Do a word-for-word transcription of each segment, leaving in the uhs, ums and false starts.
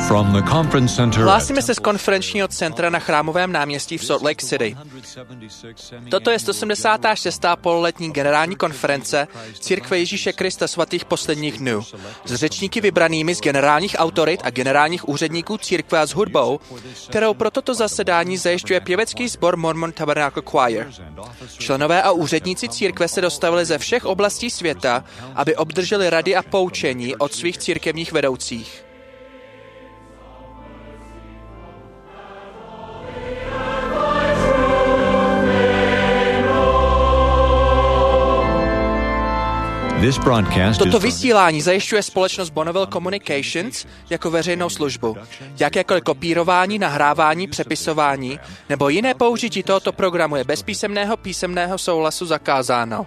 Hlásíme se z konferenčního centra na Chrámovém náměstí v Salt Lake City. Toto je sto sedmdesátá šestá pololetní generální konference Církve Ježíše Krista svatých posledních dnů s řečníky vybranými z generálních autorit a generálních úředníků církve a s hudbou, kterou pro toto zasedání zajišťuje pěvecký sbor Mormon Tabernacle Choir. Členové a úředníci církve se dostavili ze všech oblastí světa, aby obdrželi rady a poučení od svých církevních vedoucích. Toto vysílání zajišťuje společnost Bonneville Communications jako veřejnou službu. Jakékoliv kopírování, nahrávání, přepisování nebo jiné použití tohoto programu je bez písemného písemného souhlasu zakázáno.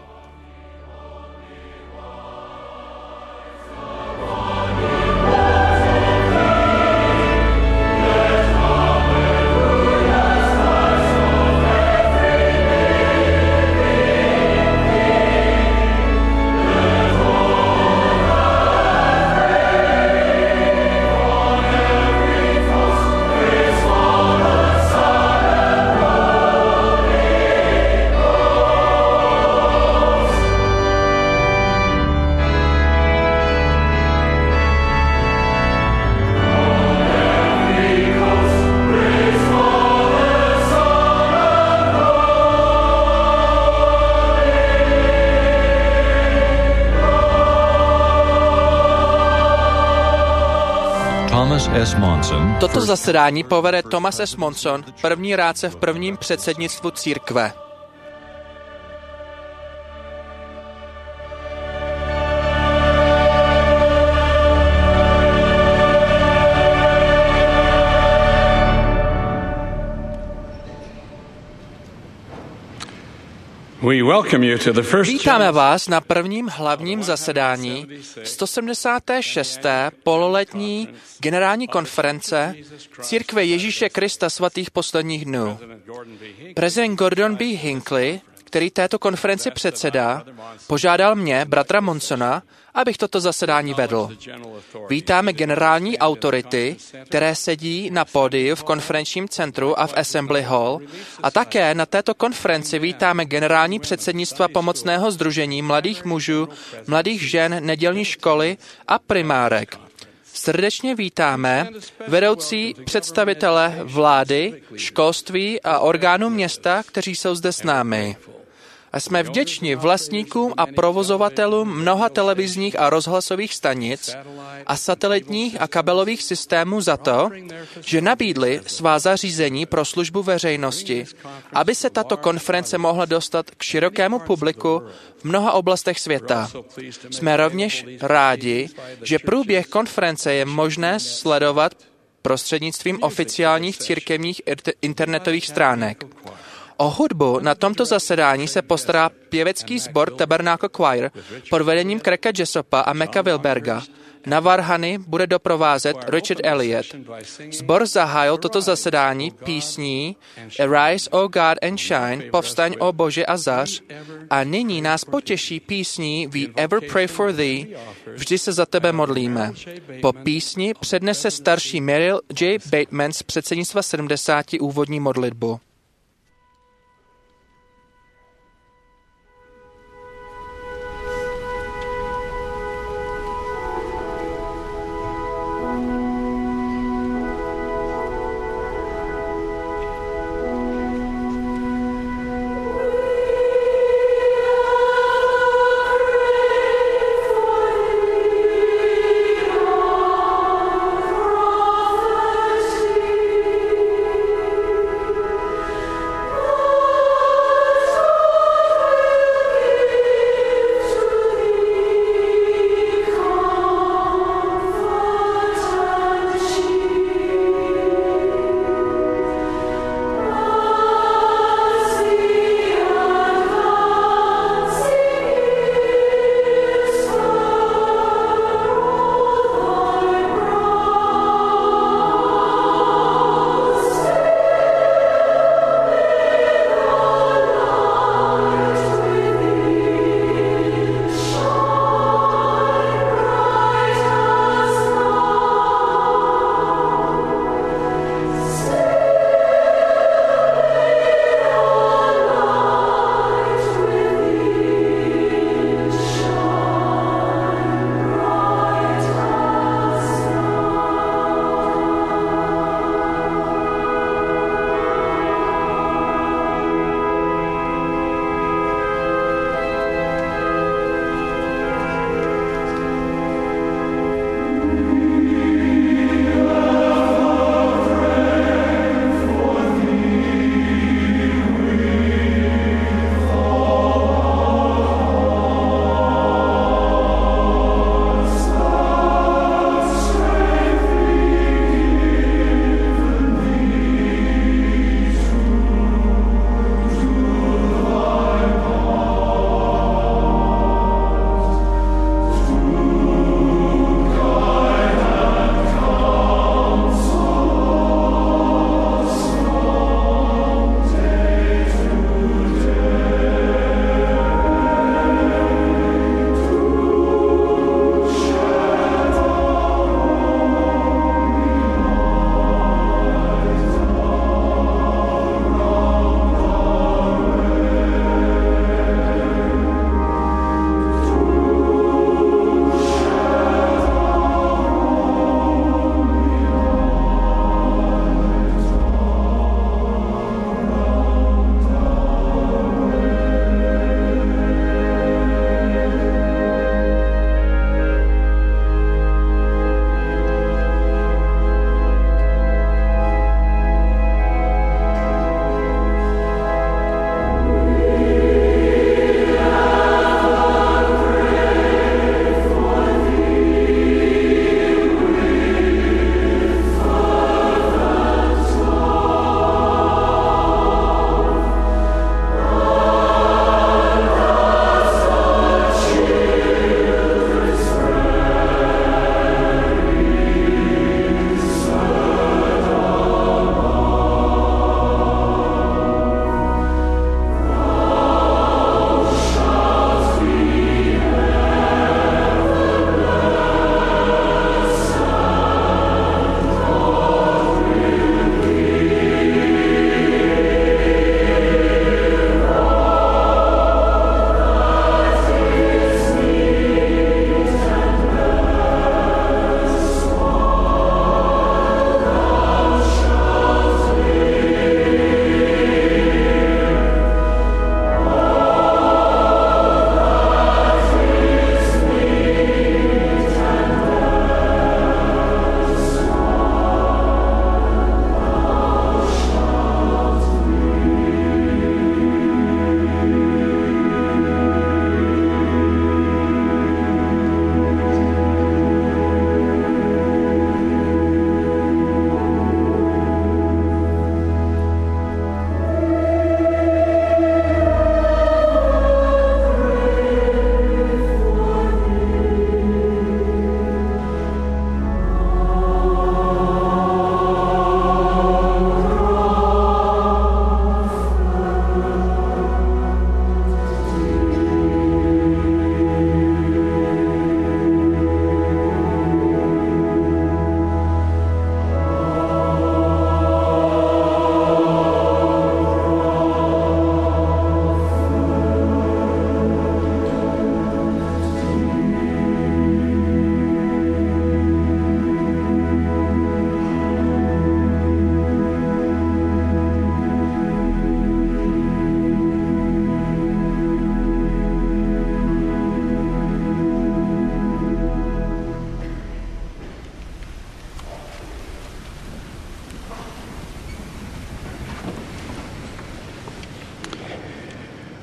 Toto zasedání povede Thomas S. Monson, první rádce v prvním předsednictvu církve. Vítáme vás na prvním hlavním zasedání sto sedmdesáté šesté pololetní generální konference Církve Ježíše Krista svatých posledních dnů. Prezident Gordon B. Hinckley, který této konferenci předsedá, požádal mě, bratra Monsona, abych toto zasedání vedl. Vítáme generální autority, které sedí na pódiu v konferenčním centru a v Assembly Hall, a také na této konferenci vítáme generální předsednictva pomocného sdružení mladých mužů, mladých žen, nedělní školy a primárek. Srdečně vítáme vedoucí představitele vlády, školství a orgánů města, kteří jsou zde s námi. A jsme vděční vlastníkům a provozovatelům mnoha televizních a rozhlasových stanic a satelitních a kabelových systémů za to, že nabídli svá zařízení pro službu veřejnosti, aby se tato konference mohla dostat k širokému publiku v mnoha oblastech světa. Jsme rovněž rádi, že průběh konference je možné sledovat prostřednictvím oficiálních církevních internetových stránek. O hudbu na tomto zasedání se postará pěvecký sbor Tabernacle Choir pod vedením Cracka Jessopa a Meka Wilberga. Na varhany bude doprovázet Richard Elliott. Sbor zahájil toto zasedání písní Arise, O God, and Shine, Povstaň, o Bože, a zař, a nyní nás potěší písní We Ever Pray for Thee, Vždy se za tebe modlíme. Po písni přednese starší Meryl J. Bateman z předsednictva sedmdesáti úvodní modlitbu.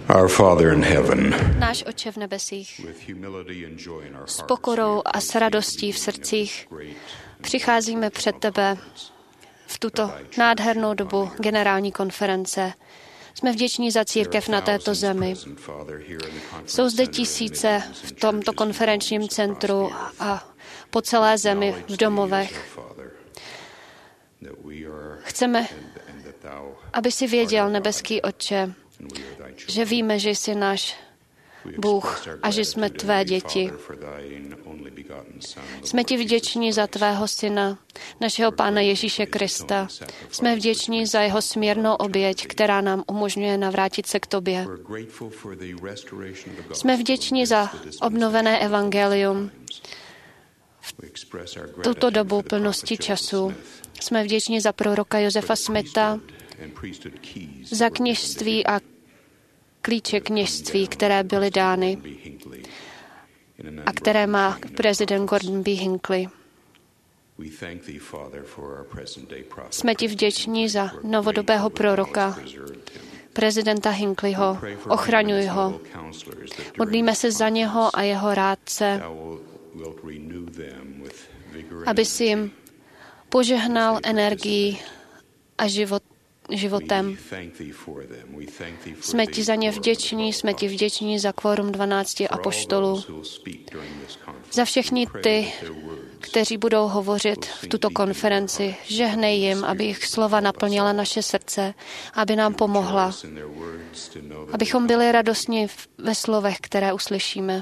Our Father in heaven, Náš Otče v nebesích, s pokorou a s radostí v srdcích přicházíme před tebe v tuto nádhernou dobu generální konference. Jsme vděční za církev na této zemi. Jsou zde tisíce v tomto konferenčním centru a po celé zemi v domovech. Chceme, aby si věděl, nebeský Otče, že víme, že jsi náš Bůh a že jsme tvé děti. Jsme ti vděční za tvého syna, našeho Pána Ježíše Krista. Jsme vděční za jeho smírnou oběť, která nám umožňuje navrátit se k tobě. Jsme vděční za obnovené evangelium v tuto dobu plnosti času. Jsme vděční za proroka Josefa Smitha, za kněžství a klíče kněžství, které byly dány a které má prezident Gordon B. Hinckley. Jsme ti vděční za novodobého proroka, prezidenta Hinckleyho. Ochraňuj ho. Modlíme se za něho a jeho rádce, aby si jim požehnal energii a život, životem. Jsme ti za ně vděční, jsme ti vděční za kvorum dvanácti apoštolů, za všechny ty, kteří budou hovořit v tuto konferenci. Žehnej jim, aby jejich slova naplnila naše srdce, aby nám pomohla, abychom byli radostní ve slovech, které uslyšíme.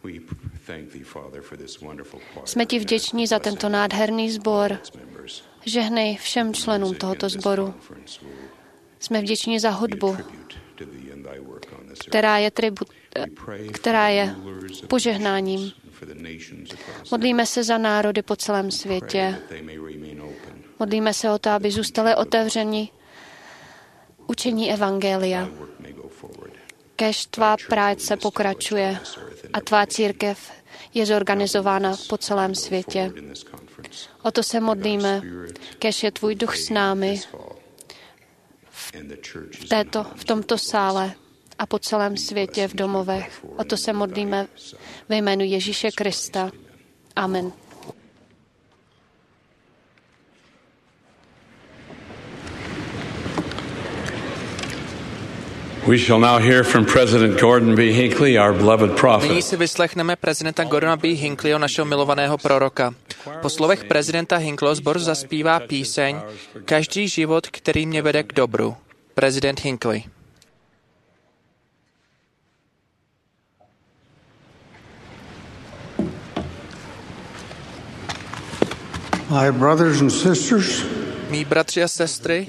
Jsme ti vděční za tento nádherný sbor. Žehnej všem členům tohoto sboru. Jsme vděční za hudbu, která je, tribu, která je požehnáním. Modlíme se za národy po celém světě. Modlíme se o to, aby zůstali otevřeni učení evangelia. Kéž tvá práce pokračuje a tvá církev je zorganizována po celém světě. O to se modlíme, kéž je tvůj duch s námi v, této, v tomto sále a po celém světě v domovech. O to se modlíme ve jménu Ježíše Krista. Amen. We shall now hear from President Gordon B. Hinckley, our beloved prophet. Nyní si vyslechneme prezidenta Gordona B. Hinckleyho, našeho milovaného proroka. Po slovech prezidenta Hinckleyho sbor zaspívá píseň Každý život, který mě vede k dobru. Prezident Hinckley. My brothers and sisters, Mí bratři a sestry,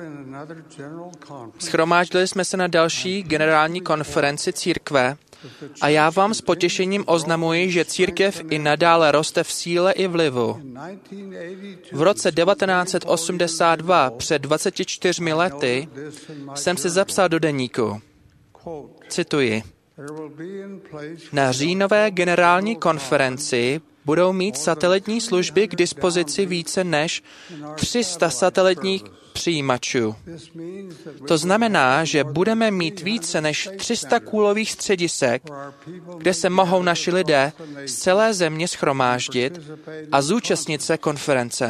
shromáždili jsme se na další generální konferenci církve a já vám s potěšením oznamuji, že církev i nadále roste v síle i vlivu. V roce devatenáct set osmdesát dva, před dvaceti čtyřmi lety, jsem si zapsal do deníku. Cituji. Na říjnové generální konferenci budou mít satelitní služby k dispozici více než tři sta satelitních přijímačů. To znamená, že budeme mít více než tři sta kůlových středisek, kde se mohou naši lidé z celé země shromáždit a zúčastnit se konference.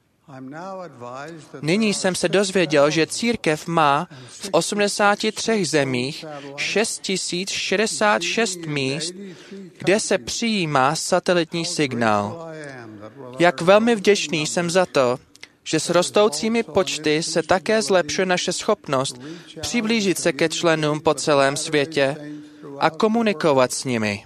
Nyní jsem se dozvěděl, že církev má v osmdesáti třech zemích šest tisíc šedesát šest míst, kde se přijímá satelitní signál. Jak velmi vděčný jsem za to, že s rostoucími počty se také zlepšuje naše schopnost přiblížit se ke členům po celém světě a komunikovat s nimi.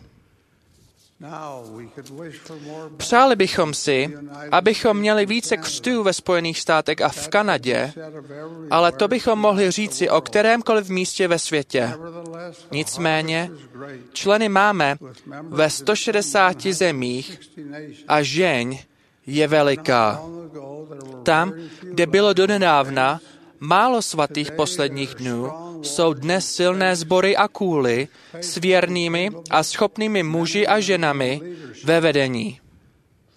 Přáli bychom si, abychom měli více křtů ve Spojených státech a v Kanadě, ale to bychom mohli říci o kterémkoliv místě ve světě. Nicméně, členy máme ve sto šedesáti zemích a žeň je veliká. Tam, kde bylo donedávna málo svatých posledních dnů, jsou dnes silné sbory a kůly s věrnými a schopnými muži a ženami ve vedení.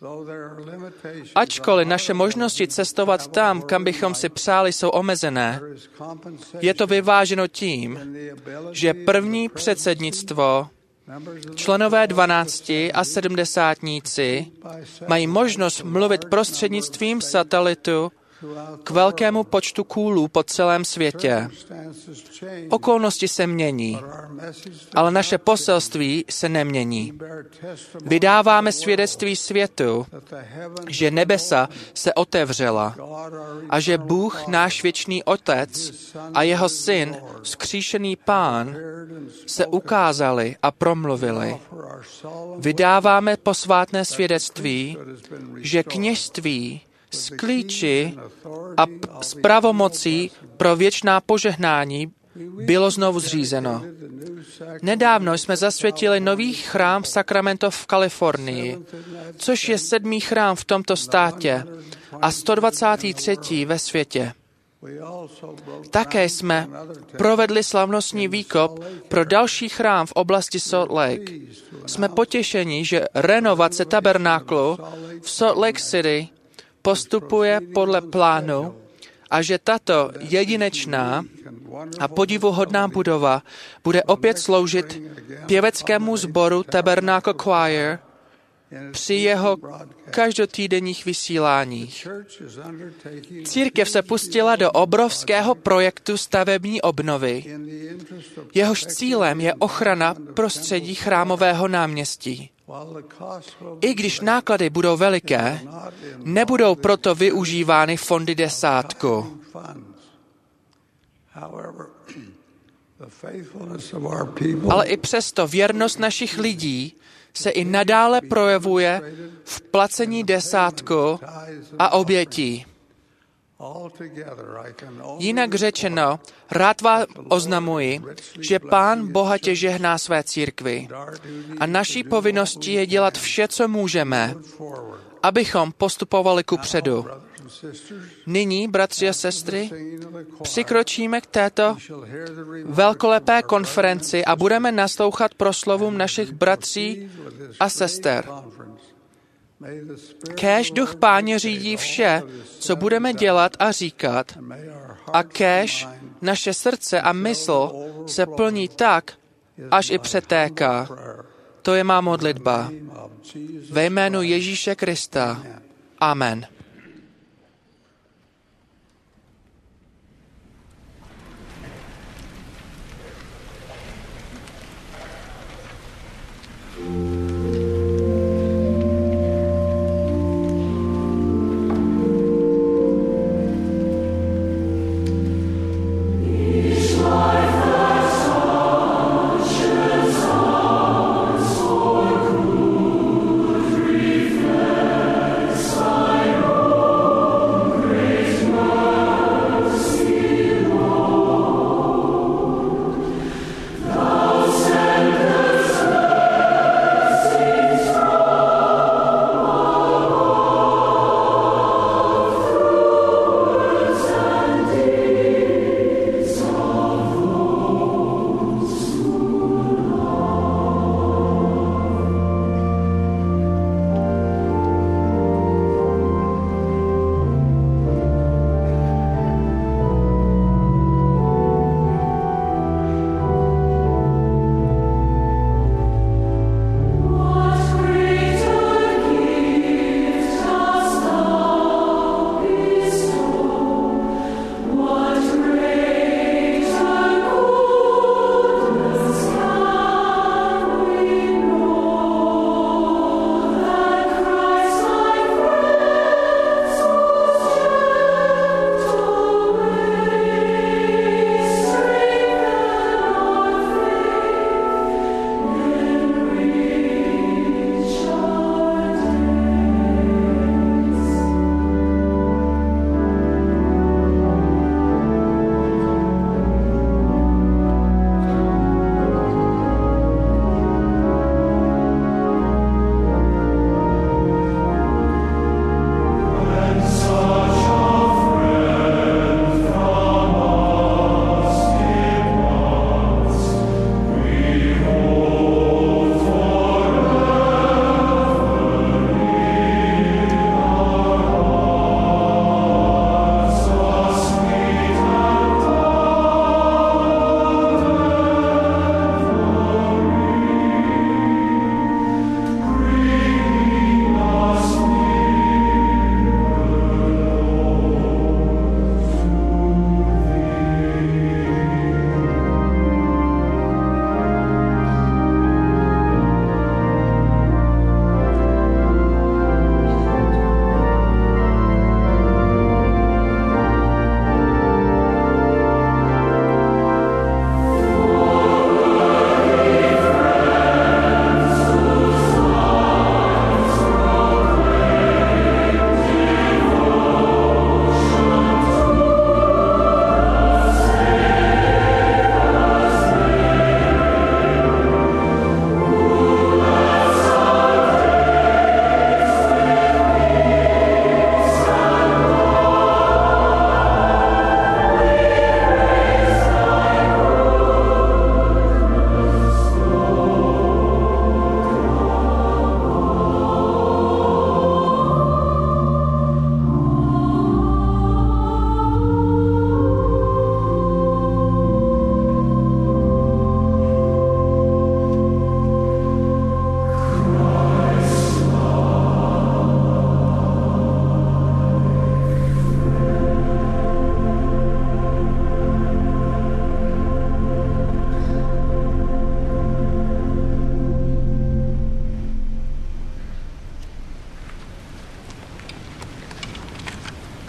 Ačkoliv naše možnosti cestovat tam, kam bychom si přáli, jsou omezené, je to vyváženo tím, že první předsednictvo, členové dvanácti a sedmdesátníci mají možnost mluvit prostřednictvím satelitu k velkému počtu kůlů po celém světě. Okolnosti se mění, ale naše poselství se nemění. Vydáváme svědectví světu, že nebesa se otevřela a že Bůh, náš věčný Otec a jeho Syn, vzkříšený Pán, se ukázali a promluvili. Vydáváme posvátné svědectví, že kněžství s klíči a p- s pravomocí pro věčná požehnání bylo znovu zřízeno. Nedávno jsme zasvětili nový chrám Sacramento v Kalifornii, což je sedmý chrám v tomto státě a sto dvacátý třetí ve světě. Také jsme provedli slavnostní výkop pro další chrám v oblasti Salt Lake. Jsme potěšeni, že renovace tabernáklu v Salt Lake City postupuje podle plánu a že tato jedinečná a podivuhodná budova bude opět sloužit pěveckému sboru Tabernacle Choir při jeho každotýdenních vysíláních. Církev se pustila do obrovského projektu stavební obnovy. Jehož cílem je ochrana prostředí chrámového náměstí. I když náklady budou veliké, nebudou proto využívány fondy desátku. Ale i přesto věrnost našich lidí se i nadále projevuje v placení desátku a obětí. Jinak řečeno, rád vám oznamuji, že Pán bohatě žehná své církvi a naší povinností je dělat vše, co můžeme, abychom postupovali kupředu. Nyní, bratři a sestry, přikročíme k této velkolepé konferenci a budeme naslouchat proslovům našich bratří a sester. Kéž Duch Páně řídí vše, co budeme dělat a říkat, a kéž naše srdce a mysl se plní tak, až i přetéká. To je má modlitba. Ve jménu Ježíše Krista. Amen. Fire.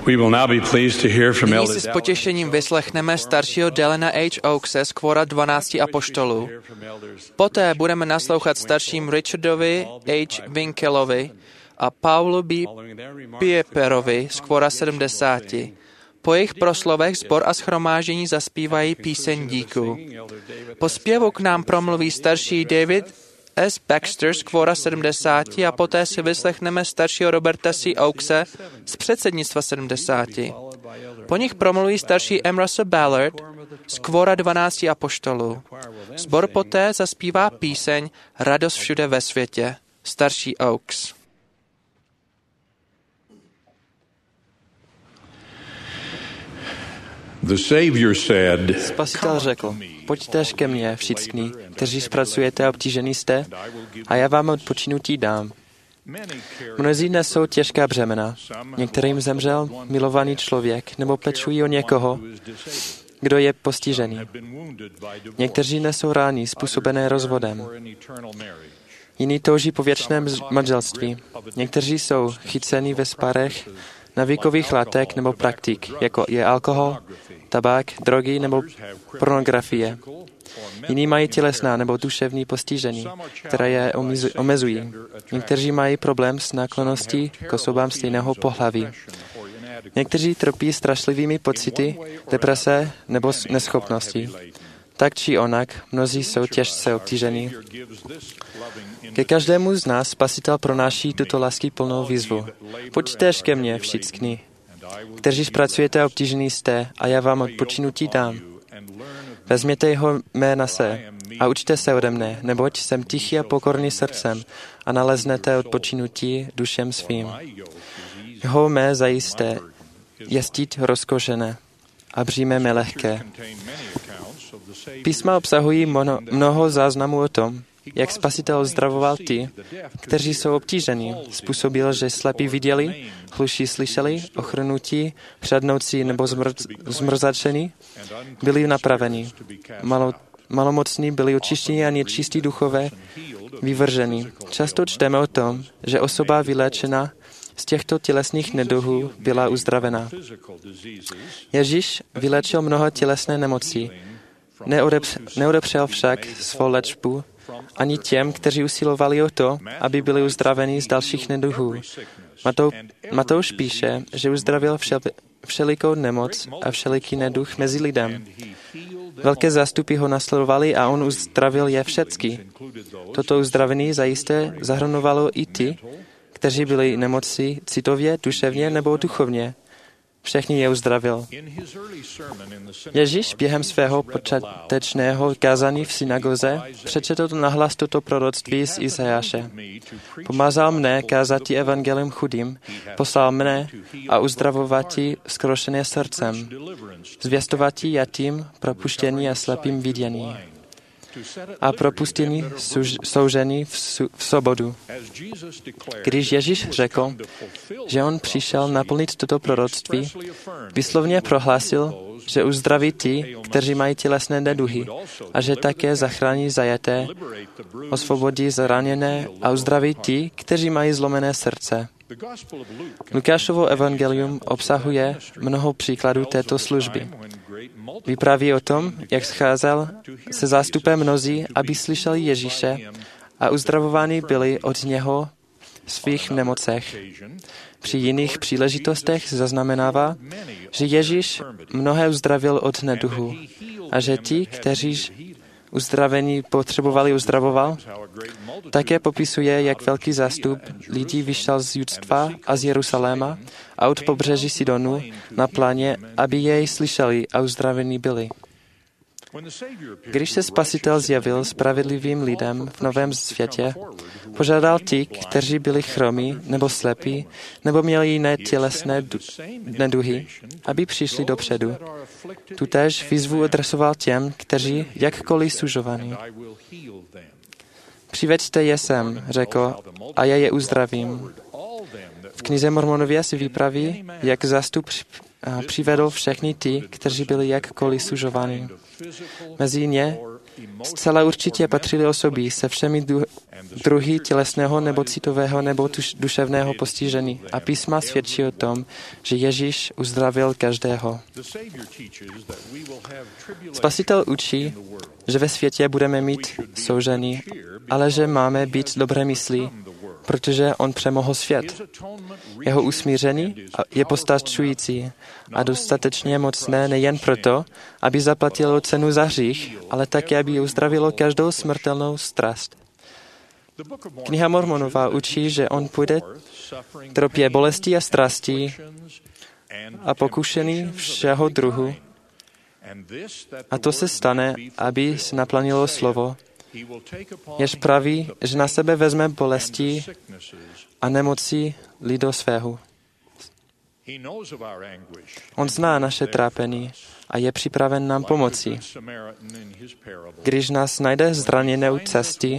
We will now be pleased to hear from Nyní Elder si s potěšením vyslechneme staršího Dylana H. Oakse z kvora dvanácti apoštolů. Poté budeme naslouchat starším Richardovi H. Winkelovi a Paulu B. Pieperovi z kvora sedmdesáti. Po jejich proslovech sbor a shromáždění zaspívají píseň díku. Po zpěvu k nám promluví starší David S. Baxter z kvora sedmdesáti a poté si vyslechneme staršího Roberta C. Oakse z předsednictva sedmdesáti. Po nich promluví starší M. Russell Ballard z kvora dvanácti apoštolů. Sbor poté zaspívá píseň Radost všude ve světě. Starší Oakes. Spasitel řekl, pojďte ke mně, všichni, kteří zpracujete a obtížený jste, a já vám odpočinutí dám. Mnozí nesou těžká břemena. Některým zemřel milovaný člověk, nebo pečují o někoho, kdo je postižený. Někteří nesou rány způsobené rozvodem. Jiní touží po věčném manželství. Někteří jsou chyceni ve spárech navykových látek nebo praktik, jako je alkohol, tabák, drogy nebo pornografie. Jiní mají tělesná nebo duševní postižení, která je omezují. Někteří mají problém s náklonností k osobám stejného pohlaví. Někteří trpí strašlivými pocity, deprese nebo neschopností. Tak či onak, mnozí jsou těžce obtížení. Ke každému z nás Spasitel pronáší tuto láskyplnou výzvu. Pojďte ke mně, všichni, kteří zpracujete a obtížený jste, a já vám odpočinutí dám. Vezměte jeho mé na se a učte se ode mne, neboť jsem tichý a pokorný srdcem a naleznete odpočinutí dušem svým. Jeho mé zajisté je stít rozkošené a břímě mé lehké. Písma obsahují mnoho, mnoho záznamů o tom, jak Spasitel uzdravoval ty, kteří jsou obtížení. Způsobil, že slepí viděli, hluší slyšeli, ochrnutí, přadnoucí nebo zmrz, zmrzačení byli napraveni. Malo, malomocní byli očištěni a nečistí duchové vyvrženi. Často čteme o tom, že osoba vyléčená z těchto tělesných neduhů byla uzdravena. Ježíš vyléčil mnoho tělesné nemocí. Neodepřel však svou léčbu ani těm, kteří usilovali o to, aby byli uzdraveni z dalších neduhů. Matou, Matouš píše, že uzdravil všel, všelikou nemoc a všeliký neduch mezi lidem. Velké zástupy ho nasledovali a on uzdravil je všecky. Toto uzdravení zajisté zahrnovalo i ty, kteří byli nemocí citově, duševně nebo duchovně. Všechny je uzdravil. Ježíš během svého počátečného kázání v synagoze přečetl nahlas toto proroctví z Izajáše. Pomazal mne kázati evangelium chudým, poslal mne a uzdravovati skrošené srdcem, zvěstovati jatým propuštění a slepým vidění a propustění soužení v, su, v sobodu. Když Ježíš řekl, že on přišel naplnit toto proroctví, vyslovně prohlásil, že uzdraví ty, kteří mají tělesné neduhy, a že také zachrání zajaté, osvobodí zraněné a uzdraví ty, kteří mají zlomené srdce. Lukášovo evangelium obsahuje mnoho příkladů této služby. Vypráví o tom, jak scházel se zástupem mnozí, aby slyšeli Ježíše a uzdravováni byli od něho v svých nemocech. Při jiných příležitostech zaznamenává, že Ježíš mnohé uzdravil od neduhu a že ti, kteří uzdravení potřebovali, uzdravoval. Také popisuje, jak velký zástup lidí vyšel z Judstva a z Jeruzaléma a od pobřeží Sidonu na pláně, aby jej slyšeli a uzdravení byli. Když se Spasitel zjevil spravedlivým lidem v novém světě, požádal ty, kteří byli chromí nebo slepí, nebo měli jiné tělesné neduhy, aby přišli dopředu. Tutéž výzvu adresoval těm, kteří jakkoliv sužovaní. Přiveďte je sem, řekl, a já je uzdravím. V knize Mormonově si vypraví, jak zástup přivedl všechny ty, kteří byli jakkoliv sužovaní. Mezi ně Zcela určitě patřily osoby se všemi du- druhy tělesného nebo citového nebo tuš- duševného postižení. A písma svědčí o tom, že Ježíš uzdravil každého. Spasitel učí, že ve světě budeme mít soužení, ale že máme být dobré myslí, protože on přemohl svět. Jeho usmíření je postačující a dostatečně mocné nejen proto, aby zaplatilo cenu za hřích, ale také, aby uzdravilo každou smrtelnou strast. Kniha Mormonova učí, že on půjde trpě bolesti a strasti a pokušený všeho druhu. A to se stane, aby se naplnilo slovo, jež praví, že na sebe vezme bolesti a nemoci lidu svého. On zná naše trápení a je připraven nám pomoci. Když nás najde zraněné u cesty,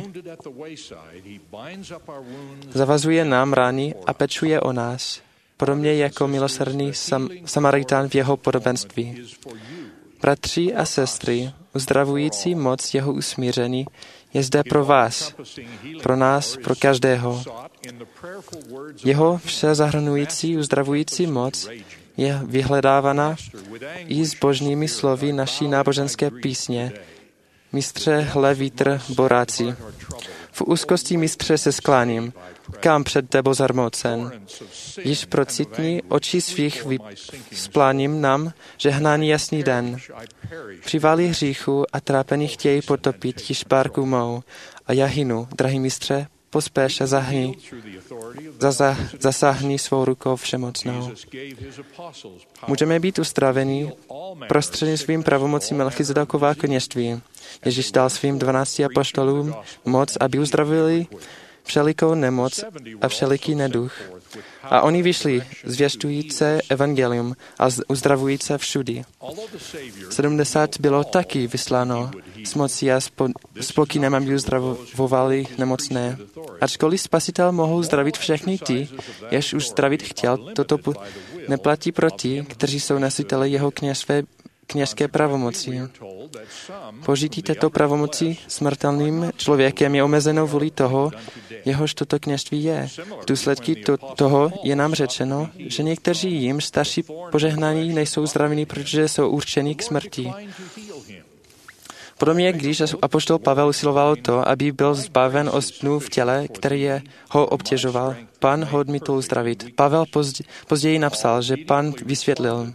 zavazuje nám rány a pečuje o nás, podobně jako milosrdný sam, Samaritán v jeho podobenství. Bratři a sestry, uzdravující moc jeho usmíření je zde pro vás, pro nás, pro každého. Jeho všezahrnující uzdravující moc je vyhledávána i zbožnými slovy naší náboženské písně. Mistře, hle vítr, boráci. V úzkosti, mistře, se skláním, kam před tebou zarmoucen. Již procitní oči svých spláním nám, žehnání jasný den. Přiválí hříchu a trápení chtějí potopit již párku mou. A já hynu, drahý mistře, pospěš a zahni, zasa, zasáhni svou rukou všemocnou. Můžeme být uzdraveni prostřednictvím pravomocí Melchizedekova kněžství. Ježíš dal svým dvanácti apoštolům moc, aby uzdravili všelikou nemoc a všeliký neduch. A oni vyšli zvěstujíce evangelium a uzdravujíce všudy. Sedmdesát bylo taky vysláno s mocí a s pokynem, aby uzdravovali nemocné. Ačkoliv Spasitel mohl zdravit všechny ty, jež už zdravit chtěl, toto neplatí pro ty, kteří jsou nositeli jeho kněžské kněžské pravomoci. Požití této pravomoci smrtelným člověkem je omezeno vůli toho, jehož toto kněžství je. V důsledku to, toho je nám řečeno, že někteří jim starší požehnaní nejsou zdravení, protože jsou určeni k smrti. Podobně, když apoštol Pavel usiloval to, aby byl zbaven ostnů v těle, který je, ho obtěžoval, Pán ho odmítl uzdravit. Pavel později napsal, že Pán vysvětlil: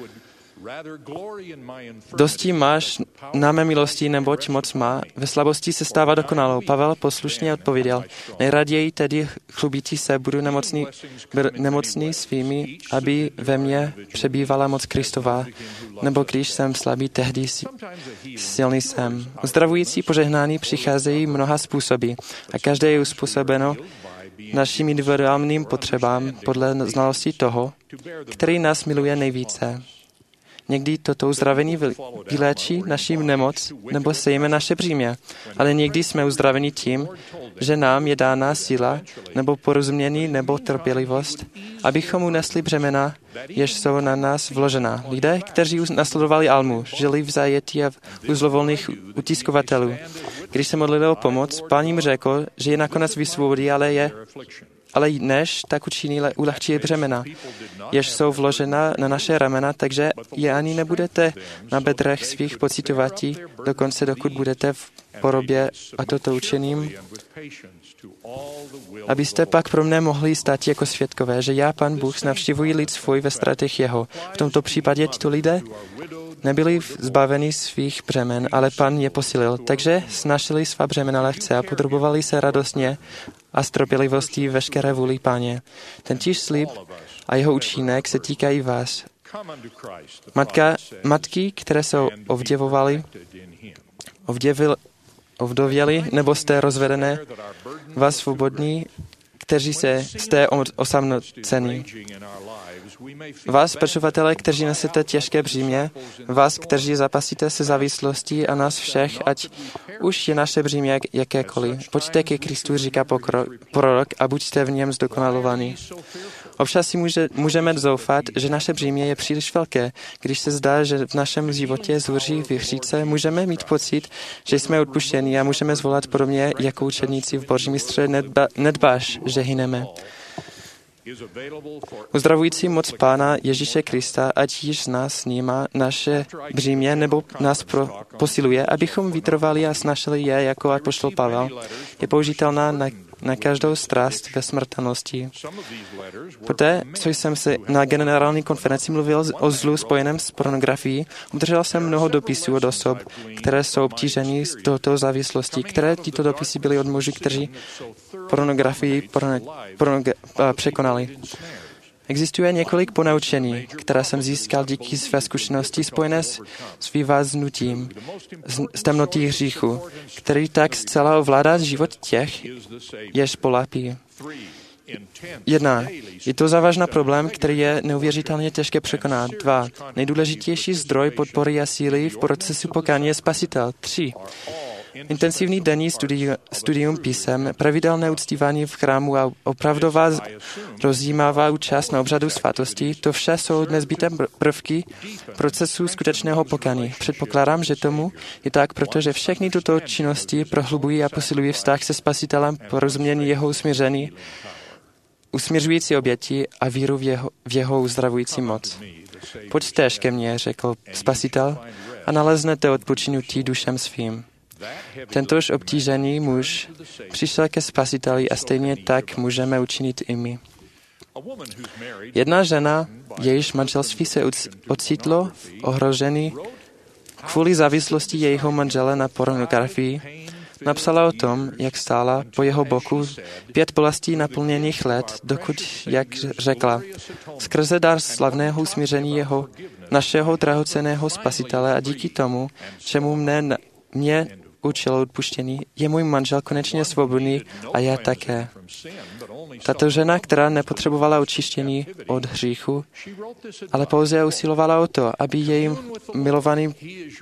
Dosti máš na mé milosti, neboť moc má, ve slabosti se stává dokonalou. Pavel poslušně odpověděl: Nejraději tedy chlubící se budu nemocný, nemocný svými, aby ve mně přebývala moc Kristova, nebo když jsem slabý, tehdy silný jsem. Uzdravující požehnání přicházejí mnoha způsoby a každé je uspůsobeno našim individuálním potřebám podle znalosti toho, který nás miluje nejvíce. Někdy toto uzdravení vyléčí naši nemoc nebo sejme naše břímě, ale někdy jsme uzdraveni tím, že nám je dána síla nebo porozumění nebo trpělivost, abychom unesli břemena, jež jsou na nás vložená. Lidé, kteří nasledovali almu, žili v zajetí a v uzlovolných utiskovatelů. Když se modlili o pomoc, Pán jim řekl, že je nakonec vysvobodí, ale je ale než tak učiní ulehčí břemena, jež jsou vložena na naše ramena, takže je ani nebudete na bedrech svých pocitovati, dokonce dokud budete v porobě a toto učením, abyste pak pro mne mohli stát jako svědkové, že já, Pán Bůh, navštěvuji lid svůj ve stratech jeho. V tomto případě tito lidé nebyli zbaveni svých břemen, ale Pán je posilil, takže snašili svá břemena lehce a podrobovali se radostně a s trpělivostí veškeré vůli Páně. Tentýž slib a jeho účinek se týkají vás. Matka, matky, které jsou ovděvovali, ovděvil, ovdověli, nebo jste rozvedené, vás svobodní, kteří se jste osamnocení. Vás, pečovatelé, kteří nesete těžké břímě, vás, kteří zapasíte se závislostí a nás všech, ať už je naše břímě jakékoliv. Pojďte ke Kristu, říká prorok, a buďte v něm zdokonalovaní. Občas si může, můžeme zoufat, že naše břímě je příliš velké. Když se zdá, že v našem životě zuří vichřice, můžeme mít pocit, že jsme odpuštěni a můžeme zvolat podobně jako učedníci v Božím mistře nedba, nedbáš, že hyneme. Uzdravující moc Pána Ježíše Krista, ať již z nás snímá naše břímě nebo nás pro, posiluje, abychom vytrvali a snašili je, jako apoštol Pavel, je použitelná na, na každou strast ve smrtelnosti. Poté, co jsem se na generální konferenci mluvil o zlu spojeném s pornografií, obdržel jsem mnoho dopisů od osob, které jsou obtížení z tohoto závislosti, které tyto dopisy byly od mužů, kteří pornografii porno, porno, překonali. Existuje několik ponaučení, která jsem získal díky své zkušenosti spojené s, s vyváznutím z, z temnoty hříchu, který tak zcela ovládá život těch, jež polápí. Jedna. Je to závažný problém, který je neuvěřitelně těžké překonat. Dva. Nejdůležitější zdroj podpory a síly v procesu pokání je Spasitel. Tři. Intenzivní denní studium, studium písem, pravidelné uctívání v chrámu a opravdová rozjímavá účast na obřadu svatosti, to vše jsou nezbytné prvky procesu skutečného pokání. Předpokládám, že tomu je tak, protože všechny tyto činnosti prohlubují a posilují vztah se Spasitelem, porozumění jeho usmíření, usměřující oběti a víru v jeho, v jeho uzdravující moc. Pojďte ke mně, řekl Spasitel, a naleznete odpočinutí dušem svým. Tentož obtížený muž přišel ke Spasiteli a stejně tak můžeme učinit i my. Jedna žena, jejíž manželství se ocitlo v ohrožení kvůli závislosti jejího manžele na pornografii, napsala o tom, jak stála po jeho boku pět bolestí naplněných let, dokud, jak řekla, skrze dar slavného usmíření jeho, našeho drahocenného Spasitele a díky tomu, čemu mne, mě učilo odpuštění, je můj manžel konečně svobodný a já také. Tato žena, která nepotřebovala očištění od hříchu, ale pouze usilovala o to, aby jejím milovaný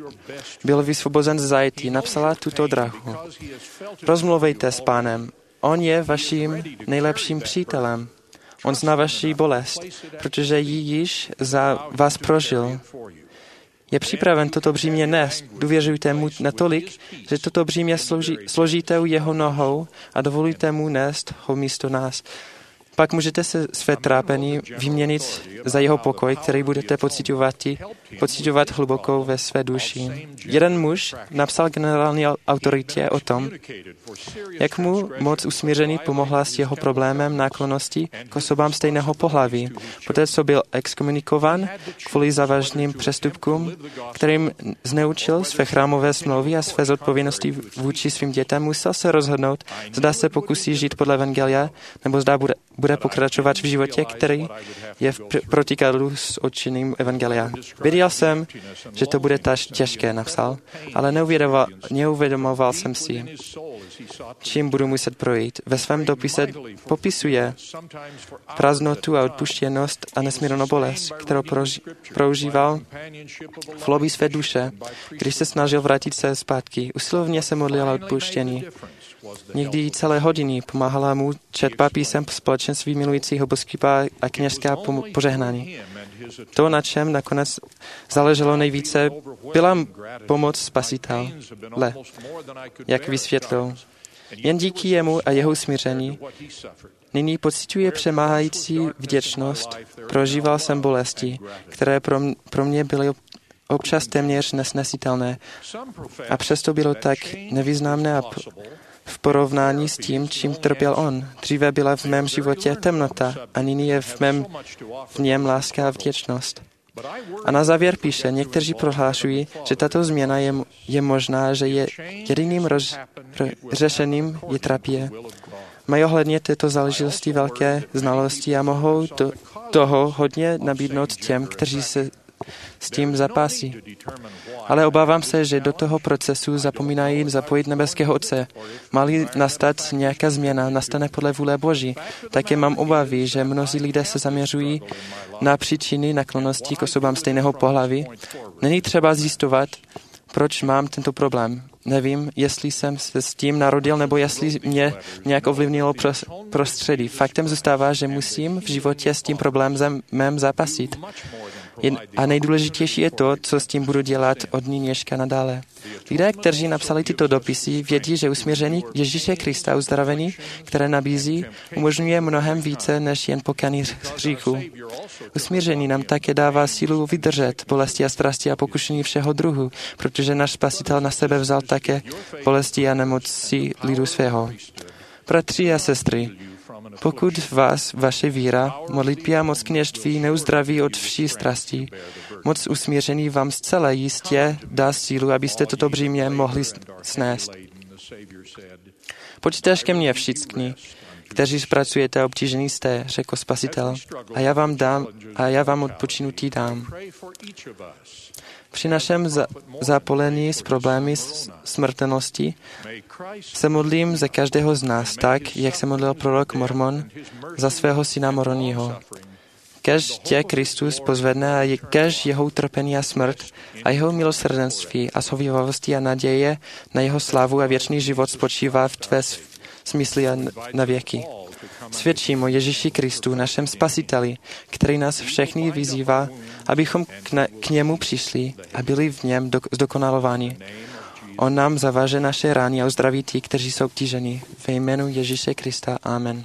byl vysvobozen z zajetí, napsala tuto dráhu. Rozmluvejte s Pánem. On je vaším nejlepším přítelem. On zná vaši bolest, protože ji již za vás prožil. Je připraven toto břímě nést. Důvěřujte mu natolik, že toto břímě složí, složíte u jeho nohou a dovolíte mu nést ho místo nás. Pak můžete se své trápení vyměnit za jeho pokoj, který budete pocitovat, pocitovat hluboko ve své duši. Jeden muž napsal generální autoritě o tom, jak mu moc usmíření pomohla s jeho problémem náklonnosti k osobám stejného pohlaví. Poté, co byl exkomunikovan kvůli závažným přestupkům, kterým zneučil své chrámové smlouvy a své zodpovědnosti vůči svým dětem, musel se rozhodnout, zda se pokusí žít podle evangelia, nebo zda bude bude pokračovat v životě, který je v pr- protikladu s odčinným evangelia. Věděl jsem, že to bude taž těžké, napsal, ale neuvědomoval, neuvědomoval jsem si, čím budu muset projít. Ve svém dopise popisuje prázdnotu a odpuštěnost a nesmírnou bolest, kterou proži- prožíval v lobby své duše, když se snažil vrátit se zpátky. Usilovně se modlil o odpuštění. Někdy celé hodiny pomáhala mu četba písem společenství milujícího biskupa a kněžská požehnání. To, na čem nakonec záleželo nejvíce, byla pomoc Spasitele, jak vysvětlil. Jen díky jemu a jeho smíření nyní pociťuje přemáhající vděčnost. Prožíval jsem bolesti, které pro, m- pro mě byly občas téměř nesnesitelné a přesto bylo tak nevýznamné a p- v porovnání s tím, čím trpěl on. Dříve byla v mém životě temnota a nyní je v, mém, v něm láska a vděčnost. A na závěr píše, někteří prohlášují, že tato změna je, je možná, že je jediným roz, ro, řešením je terapie. Mají ohledně této záležitosti velké znalosti a mohou to, toho hodně nabídnout těm, kteří se s tím zapásí. Ale obávám se, že do toho procesu zapomínají zapojit nebeského Otce. Má-li nastat nějaká změna, nastane podle vůle Boží. Také mám obavy, že mnozí lidé se zaměřují na příčiny naklonosti k osobám stejného pohlaví. Není třeba zjistovat, proč mám tento problém. nevím, jestli jsem se s tím narodil, nebo jestli mě nějak ovlivnilo prostředí. Faktem zůstává, že musím v životě s tím problémem zápasit. A nejdůležitější je to, co s tím budu dělat od nynějška nadále. Lidé, kteří napsali tyto dopisy, vědí, že usmíření Ježíše Krista uzdravení, které nabízí, umožňuje mnohem více než jen pokání hříchu. Usmíření nám také dává sílu vydržet bolesti a strasti a pokušení všeho druhu, protože náš Spasitel na sebe vzal také bolesti a nemoci lidu svého. Bratři a sestry, pokud vás vaše víra, modlitby a moc kněžství neuzdraví od vší strasti, moc usmíření vám zcela jistě dá sílu, abyste toto břímě mohli snést. Pojďte ke mně všichni, kteří pracujete a obtížení jste, řekl Spasitel, a já vám dám, a já vám odpočinutí dám. Při našem za, zapolení s problémy smrtelnosti se modlím za každého z nás tak, jak se modlil prorok Mormon za svého syna Moroního. Kež tě Kristus pozvedne a kež jeho utrpení a smrt a jeho milosrdenství a shovívavosti a naděje na jeho slávu a věčný život spočívá v tvé smysli a na věky. Svědčím o Ježíši Kristu, našem Spasiteli, který nás všechny vyzývá, abychom k, ne- k němu přišli a byli v něm do- zdokonalováni. On nám zaváže naše rány a uzdraví ty, kteří jsou obtíženi. Ve jménu Ježíše Krista. Amen.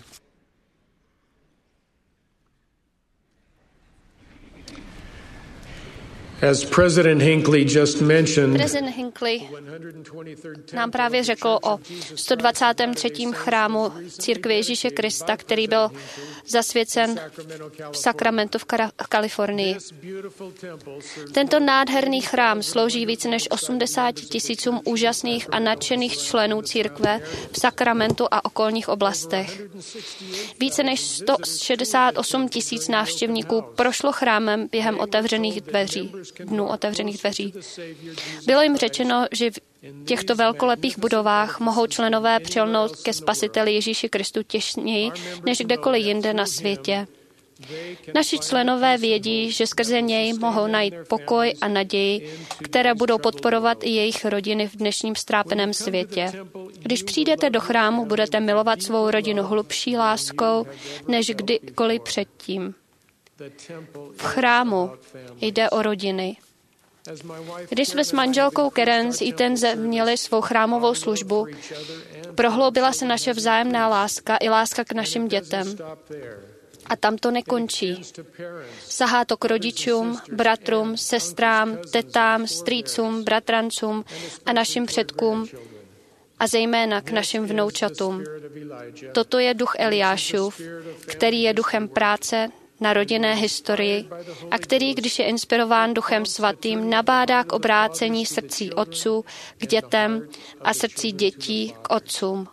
As President Hinckley just mentioned, Prezident Hinckley nám právě řekl o sto dvacátém třetím chrámu Církve Ježíše Krista, který byl zasvěcen v Sacramentu v Kalifornii. Tento nádherný chrám slouží více než osmdesáti tisícům úžasných a nadšených členů církve v Sacramentu a okolních oblastech. Více než sto šedesát osm tisíc návštěvníků prošlo chrámem během otevřených dveří. Dnů otevřených dveří. Bylo jim řečeno, že v těchto velkolepých budovách mohou členové přilnout ke Spasiteli Ježíši Kristu těsněji než kdekoliv jinde na světě. Naši členové vědí, že skrze něj mohou najít pokoj a naději, které budou podporovat i jejich rodiny v dnešním strápeném světě. Když přijdete do chrámu, budete milovat svou rodinu hlubší láskou než kdykoliv předtím. V chrámu jde o rodiny. Když jsme s manželkou Karen z Itenze měli svou chrámovou službu, prohloubila se naše vzájemná láska i láska k našim dětem. A tam to nekončí. Sahá to k rodičům, bratrům, sestrám, tetám, strýcům, bratrancům a našim předkům a zejména k našim vnoučatům. Toto je duch Eliášův, který je duchem práce na rodinné historii a který, když je inspirován Duchem Svatým, nabádá k obrácení srdcí otců k dětem a srdcí dětí k otcům.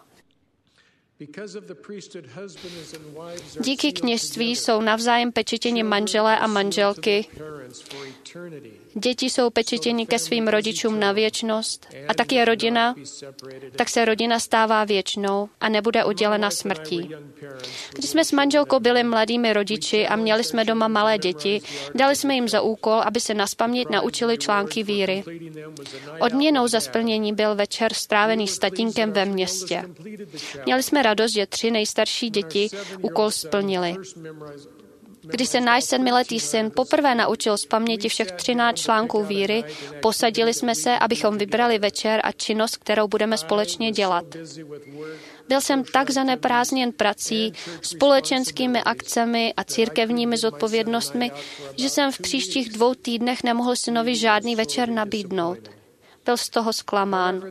Díky kněžství jsou navzájem pečetěni manželé a manželky. Děti jsou pečetěni ke svým rodičům na věčnost a tak je rodina, tak se rodina stává věčnou a nebude udělena smrtí. Když jsme s manželkou byli mladými rodiči a měli jsme doma malé děti, dali jsme jim za úkol, aby se nazpaměť naučili články víry. Odměnou za splnění byl večer strávený s tatínkem ve městě. Měli jsme radost, že tři nejstarší děti úkol splnili. Když se náš sedmiletý syn poprvé naučil z paměti všech třináct článků víry, posadili jsme se, abychom vybrali večer a činnost, kterou budeme společně dělat. Byl jsem tak zaneprázdněn prací, společenskými akcemi a církevními zodpovědnostmi, že jsem v příštích dvou týdnech nemohl synovi žádný večer nabídnout. Byl z toho zklamán.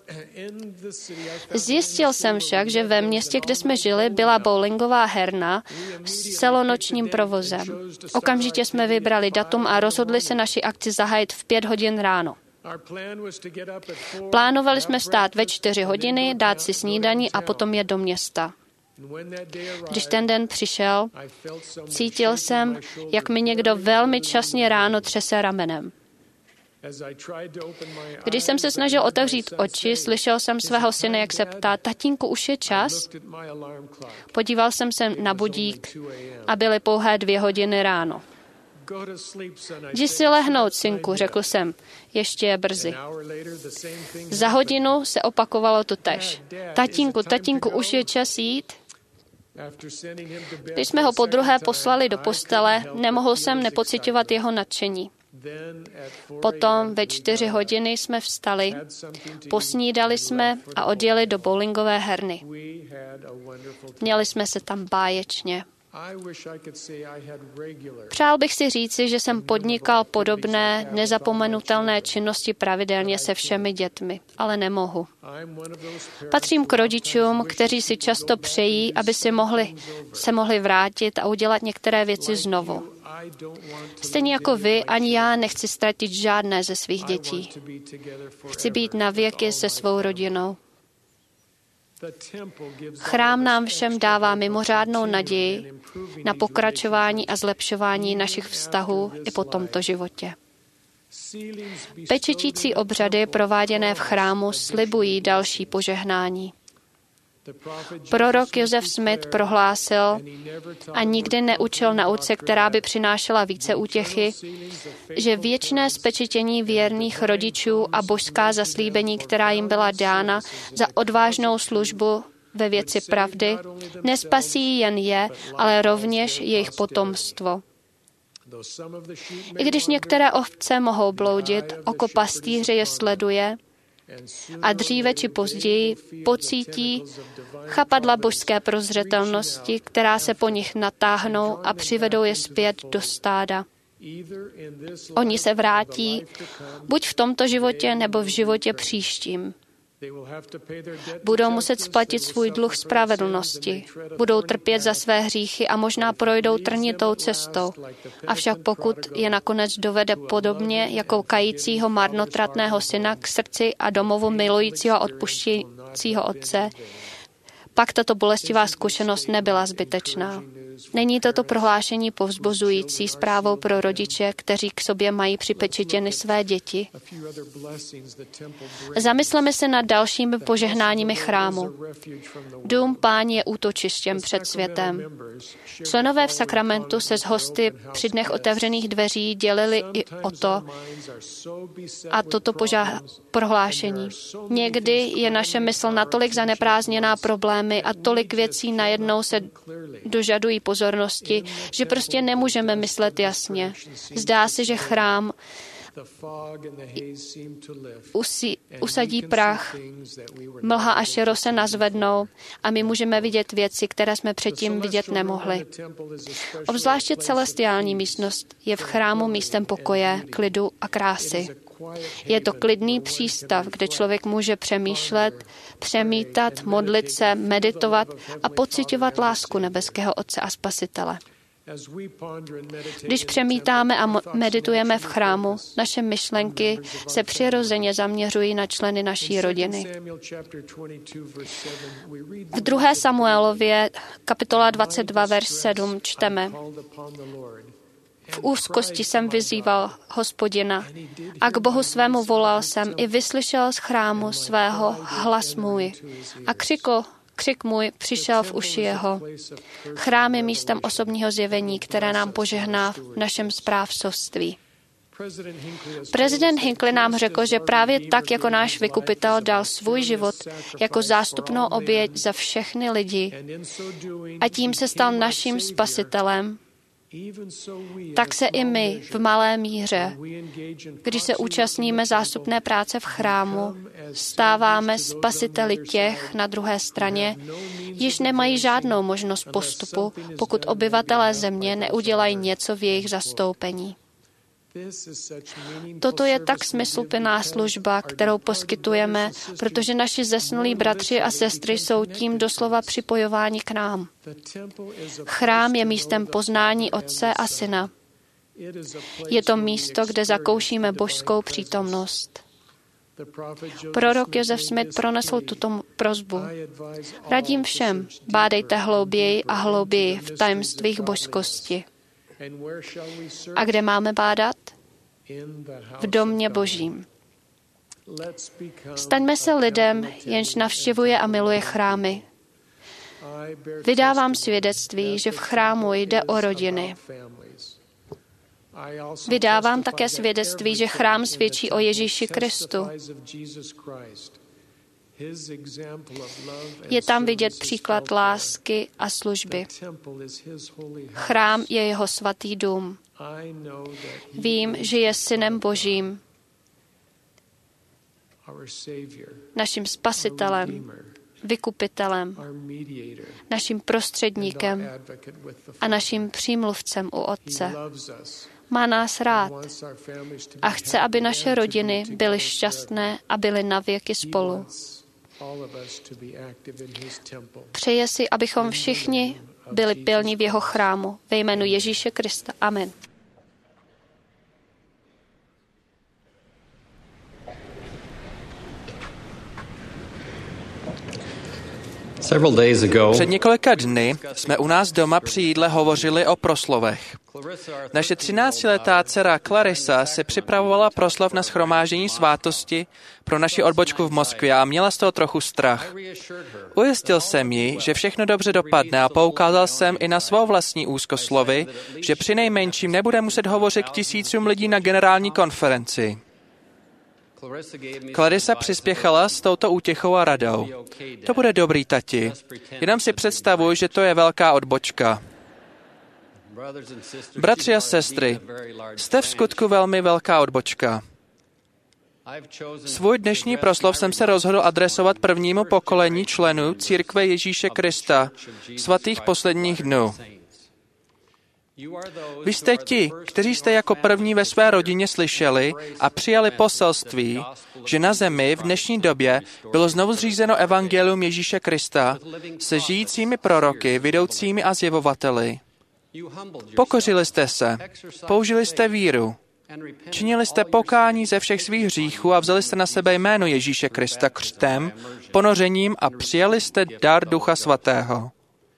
Zjistil jsem však, že ve městě, kde jsme žili, byla bowlingová herna s celonočním provozem. Okamžitě jsme vybrali datum a rozhodli se naši akci zahájit v pět hodin ráno. Plánovali jsme vstát ve čtyři hodiny, dát si snídani a potom jet do města. Když ten den přišel, cítil jsem, jak mi někdo velmi časně ráno třese ramenem. Když jsem se snažil otevřít oči, slyšel jsem svého syna, jak se ptá, tatínku, už je čas? Podíval jsem se na budík a byly pouhé dvě hodiny ráno. Jdi si lehnout, synku, řekl jsem. Ještě je brzy. Za hodinu se opakovalo to též. Tatínku, tatínku, už je čas jít? Když jsme ho podruhé poslali do postele, nemohl jsem nepociťovat jeho nadšení. Potom ve čtyři hodiny jsme vstali, posnídali jsme a odjeli do bowlingové herny. Měli jsme se tam báječně. Přál bych si říci, že jsem podnikal podobné nezapomenutelné činnosti pravidelně se všemi dětmi, ale nemohu. Patřím k rodičům, kteří si často přejí, aby si mohli, se mohli vrátit a udělat některé věci znovu. Stejně jako vy, ani já nechci ztratit žádné ze svých dětí. Chci být navěky se svou rodinou. Chrám nám všem dává mimořádnou naději na pokračování a zlepšování našich vztahů i po tomto životě. Pečetící obřady prováděné v chrámu slibují další požehnání. Prorok Joseph Smith prohlásil a nikdy neučil nauce, která by přinášela více útěchy, že věčné spečetění věrných rodičů a božská zaslíbení, která jim byla dána za odvážnou službu ve věci pravdy, nespasí jen je, ale rovněž jejich potomstvo. I když některé ovce mohou bloudit, oko pastýře je sleduje, a dříve či později pocítí chapadla božské prozřetelnosti, která se po nich natáhnou a přivedou je zpět do stáda. Oni se vrátí buď v tomto životě, nebo v životě příštím. Budou muset splatit svůj dluh spravedlnosti, budou trpět za své hříchy a možná projdou trnitou cestou. Avšak pokud je nakonec dovede podobně jako kajícího marnotratného syna k srdci a domovu milujícího a odpuštějícího otce, pak tato bolestivá zkušenost nebyla zbytečná. Není toto prohlášení povzbuzující zprávou pro rodiče, kteří k sobě mají připečetěny své děti? Zamysleme se nad dalšími požehnáními chrámu. Dům Páně je útočištěm před světem. Členové v sakramentu se s hosty při dnech otevřených dveří dělili i o to a toto poža- prohlášení. Někdy je naše mysl natolik zaneprázdněná problémy a tolik věcí najednou se dožadují pozornosti, že prostě nemůžeme myslet jasně. Zdá se, že chrám usí, usadí prach, mlha a šero se nazvednou a my můžeme vidět věci, které jsme předtím vidět nemohli. Obzvláště celestiální místnost je v chrámu místem pokoje, klidu a krásy. Je to klidný přístav, kde člověk může přemýšlet, přemítat, modlit se, meditovat a pociťovat lásku nebeského Otce a Spasitele. Když přemítáme a meditujeme v chrámu, naše myšlenky se přirozeně zaměřují na členy naší rodiny. V druhé Samuelově, kapitola dvacet dva, verš sedm, čteme: V úzkosti jsem vyzýval Hospodina a k Bohu svému volal jsem, i vyslyšel z chrámu svého hlas můj. A křikl, křik můj přišel v uši jeho. Chrám je místem osobního zjevení, které nám požehná v našem správcovství. Prezident Hinckley nám řekl, že právě tak, jako náš vykupitel dal svůj život jako zástupnou oběť za všechny lidi a tím se stal naším spasitelem, tak se i my v malé míře, když se účastníme zástupné práce v chrámu, stáváme spasiteli těch na druhé straně, již nemají žádnou možnost postupu, pokud obyvatelé země neudělají něco v jejich zastoupení. Toto je tak smysluplná služba, kterou poskytujeme, protože naši zesnulí bratři a sestry jsou tím doslova připojováni k nám. Chrám je místem poznání Otce a Syna. Je to místo, kde zakoušíme božskou přítomnost. Prorok Joseph Smith pronesl tuto prosbu. Radím všem, bádejte hlouběji a hlouběji v tajemstvích božskosti. A kde máme bádat? V domě Božím. Staňme se lidem, jenž navštěvuje a miluje chrámy. Vydávám svědectví, že v chrámu jde o rodiny. Vydávám také svědectví, že chrám svědčí o Ježíši Kristu. Je tam vidět příklad lásky a služby. Chrám je jeho svatý dům. Vím, že je synem Božím, naším spasitelem, vykupitelem, naším prostředníkem a naším přímluvcem u Otce. Má nás rád a chce, aby naše rodiny byly šťastné a byly navěky spolu. Přeje si, abychom všichni byli pilní v jeho chrámu. Ve jménu Ježíše Krista. Amen. Před několika dny jsme u nás doma při jídle hovořili o proslovech. Naše třináctiletá dcera Clarissa se připravovala proslov na shromáždění svátosti pro naši odbočku v Moskvě a měla z toho trochu strach. Ujistil jsem ji, že všechno dobře dopadne a poukázal jsem i na svou vlastní úzkoslovy, že přinejmenším nebude muset hovořit k tisícům lidí na generální konferenci. Clarissa přispěchala s touto útěchou a radou. To bude dobrý, tati. Jenom si představuji, že to je velká odbočka. Bratři a sestry, jste v skutku velmi velká odbočka. Svůj dnešní proslov jsem se rozhodl adresovat prvnímu pokolení členů Církve Ježíše Krista, svatých posledních dnů. Vy jste ti, kteří jste jako první ve své rodině slyšeli a přijali poselství, že na zemi v dnešní době bylo znovu zřízeno evangelium Ježíše Krista se žijícími proroky, vidoucími a zjevovateli. Pokořili jste se, použili jste víru, činili jste pokání ze všech svých hříchů a vzali jste na sebe jméno Ježíše Krista křtem, ponořením a přijali jste dar Ducha Svatého.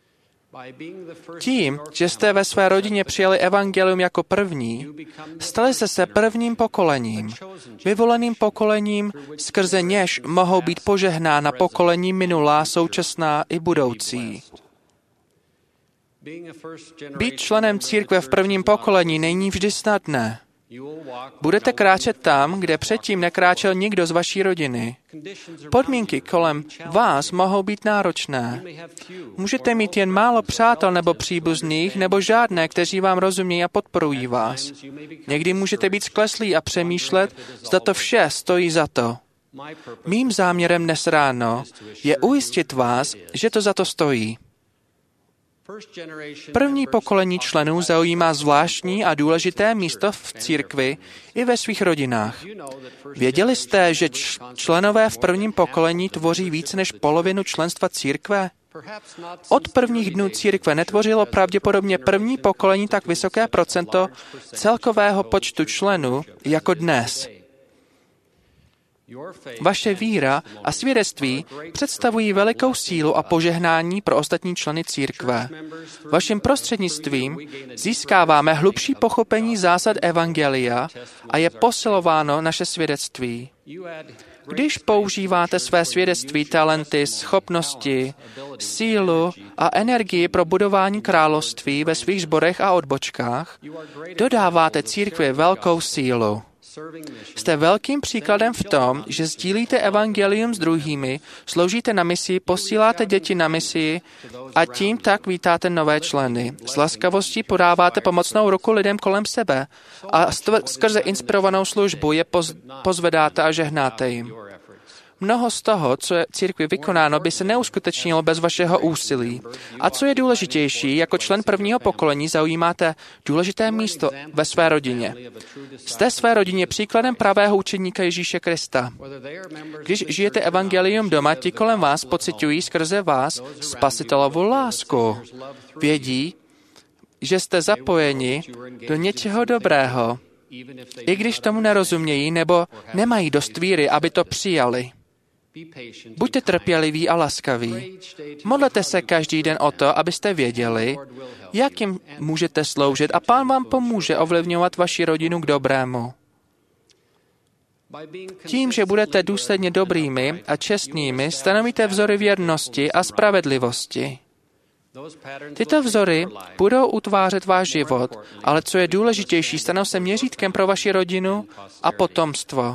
Tím, že jste ve své rodině přijali evangelium jako první, stali jste se prvním pokolením, vyvoleným pokolením, skrze něž mohou být požehnána pokolení minulá, současná i budoucí. Být členem církve v prvním pokolení není vždy snadné. Budete kráčet tam, kde předtím nekráčel nikdo z vaší rodiny. Podmínky kolem vás mohou být náročné. Můžete mít jen málo přátel nebo příbuzných, nebo žádné, kteří vám rozumějí a podporují vás. Někdy můžete být skleslí a přemýšlet, zda to vše stojí za to. Mým záměrem dnes ráno je ujistit vás, že to za to stojí. První pokolení členů zaujímá zvláštní a důležité místo v církvi i ve svých rodinách. Věděli jste, že členové v prvním pokolení tvoří více než polovinu členstva církve? Od prvních dnů církve netvořilo pravděpodobně první pokolení tak vysoké procento celkového počtu členů jako dnes. Vaše víra a svědectví představují velikou sílu a požehnání pro ostatní členy církve. Vaším prostřednictvím získáváme hlubší pochopení zásad evangelia a je posilováno naše svědectví. Když používáte své svědectví, talenty, schopnosti, sílu a energii pro budování království ve svých sborech a odbočkách, dodáváte církvi velkou sílu. Jste velkým příkladem v tom, že sdílíte evangelium s druhými, sloužíte na misi, posíláte děti na misi a tím tak vítáte nové členy. S laskavostí podáváte pomocnou ruku lidem kolem sebe a skrze inspirovanou službu je poz, pozvedáte a žehnáte jim. Mnoho z toho, co je církvi vykonáno, by se neuskutečnilo bez vašeho úsilí. A co je důležitější, jako člen prvního pokolení zaujímáte důležité místo ve své rodině. Jste své rodině příkladem pravého učedníka Ježíše Krista. Když žijete evangelium doma, ti kolem vás pociťují skrze vás spasitelovu lásku. Vědí, že jste zapojeni do něčeho dobrého, i když tomu nerozumějí nebo nemají dost víry, aby to přijali. Buďte trpěliví a laskaví. Modlete se každý den o to, abyste věděli, jak jim můžete sloužit a Pán vám pomůže ovlivňovat vaši rodinu k dobrému. Tím, že budete důsledně dobrými a čestnými, stanovíte vzory věrnosti a spravedlivosti. Tyto vzory budou utvářet váš život, ale co je důležitější, stanou se měřítkem pro vaši rodinu a potomstvo.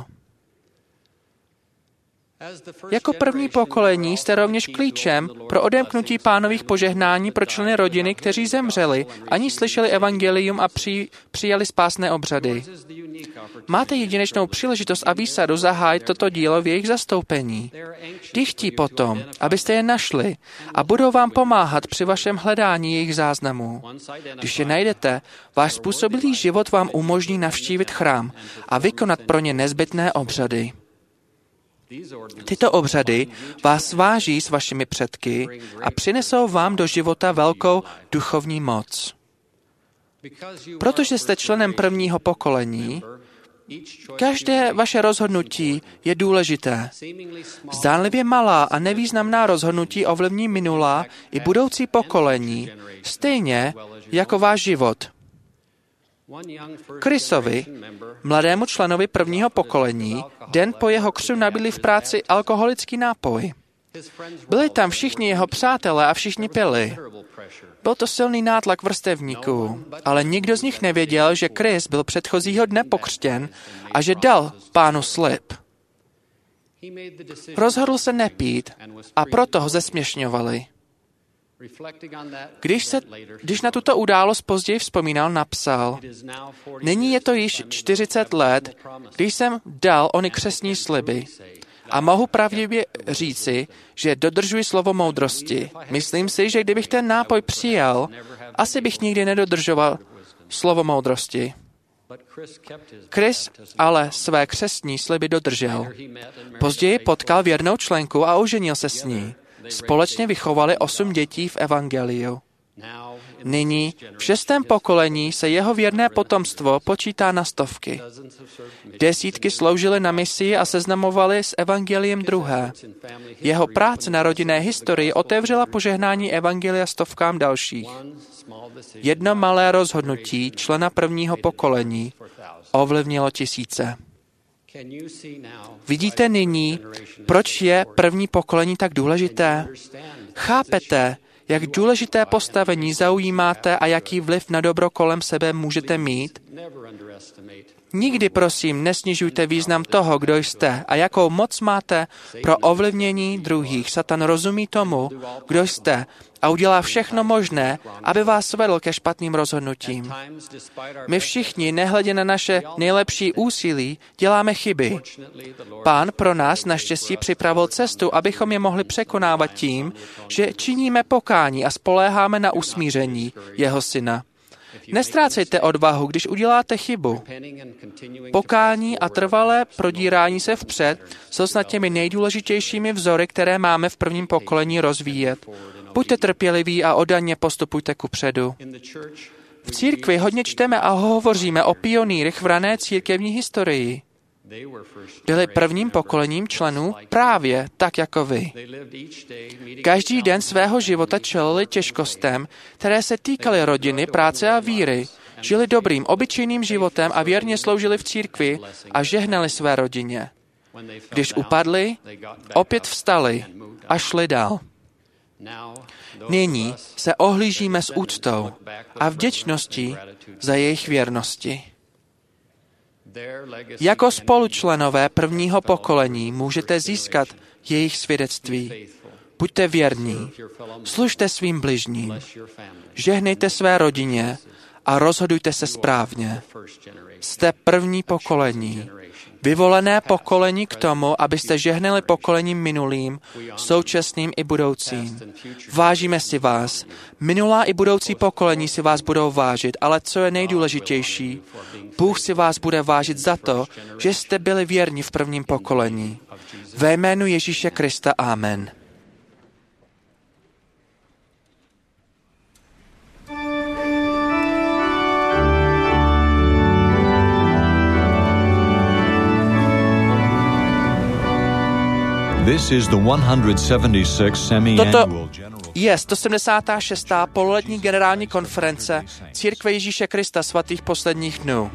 Jako první pokolení jste rovněž klíčem pro odemknutí Pánových požehnání pro členy rodiny, kteří zemřeli, ani slyšeli evangelium a při, přijali spásné obřady. Máte jedinečnou příležitost a výsadu zahájit toto dílo v jejich zastoupení. Ti chtí potom, abyste je našli a budou vám pomáhat při vašem hledání jejich záznamů. Když je najdete, váš způsobilý život vám umožní navštívit chrám a vykonat pro ně nezbytné obřady. Tyto obřady vás sváží s vašimi předky a přinesou vám do života velkou duchovní moc. Protože jste členem prvního pokolení, každé vaše rozhodnutí je důležité. Zdánlivě malá a nevýznamná rozhodnutí ovlivní minulá i budoucí pokolení, stejně jako váš život. Chrisovi, mladému členovi prvního pokolení, den po jeho křtu nabídli v práci alkoholický nápoj. Byli tam všichni jeho přátelé a všichni pili. Byl to silný nátlak vrstevníků, ale nikdo z nich nevěděl, že Chris byl předchozího dne pokřtěn a že dal Pánu slib. Rozhodl se nepít a proto ho zesměšňovali. Když, se, když na tuto událost později vzpomínal, napsal: Nyní je to již čtyřicet let, když jsem dal ony křestní sliby a mohu pravdivě říci, že dodržuji slovo moudrosti. Myslím si, že kdybych ten nápoj přijal, asi bych nikdy nedodržoval slovo moudrosti. Chris ale své křestní sliby dodržel. Později potkal věrnou členku a oženil se s ní. Společně vychovali osm dětí v evangeliu. Nyní, v šestém pokolení, se jeho věrné potomstvo počítá na stovky. Desítky sloužily na misii a seznamovali s evangeliem druhé. Jeho práce na rodinné historii otevřela požehnání evangelia stovkám dalších. Jedno malé rozhodnutí člena prvního pokolení ovlivnilo tisíce. Vidíte nyní, proč je první pokolení tak důležité? Chápete, jak důležité postavení zaujímáte a jaký vliv na dobro kolem sebe můžete mít? Nikdy, prosím, nesnižujte význam toho, kdo jste a jakou moc máte pro ovlivnění druhých. Satan rozumí tomu, kdo jste a udělá všechno možné, aby vás vedl ke špatným rozhodnutím. My všichni, nehledě na naše nejlepší úsilí, děláme chyby. Pán pro nás naštěstí připravil cestu, abychom je mohli překonávat tím, že činíme pokání a spoléháme na usmíření jeho syna. Nestrácejte odvahu, když uděláte chybu. Pokání a trvalé prodírání se vpřed jsou snad těmi nejdůležitějšími vzory, které máme v prvním pokolení rozvíjet. Buďte trpěliví a oddaně postupujte kupředu. V církvi hodně čteme a hovoříme o pionýrech v rané církevní historii. Byli prvním pokolením členů právě tak jako vy. Každý den svého života čelili těžkostem, které se týkaly rodiny, práce a víry. Žili dobrým, obyčejným životem a věrně sloužili v církvi a žehnali své rodině. Když upadli, opět vstali a šli dál. Nyní se ohlížíme s úctou a vděčností za jejich věrnosti. Jako spolučlenové prvního pokolení můžete získat jejich svědectví. Buďte věrní, služte svým bližním, žehnejte své rodině a rozhodujte se správně. Jste první pokolení, vyvolené pokolení k tomu, abyste žehnali pokolením minulým, současným i budoucím. Vážíme si vás. Minulá i budoucí pokolení si vás budou vážit, ale co je nejdůležitější, Bůh si vás bude vážit za to, že jste byli věrní v prvním pokolení. Ve jménu Ježíše Krista, amen. Toto je sto sedmdesátá šestá pololetní generální konference Církve Ježíše Krista svatých posledních dnů.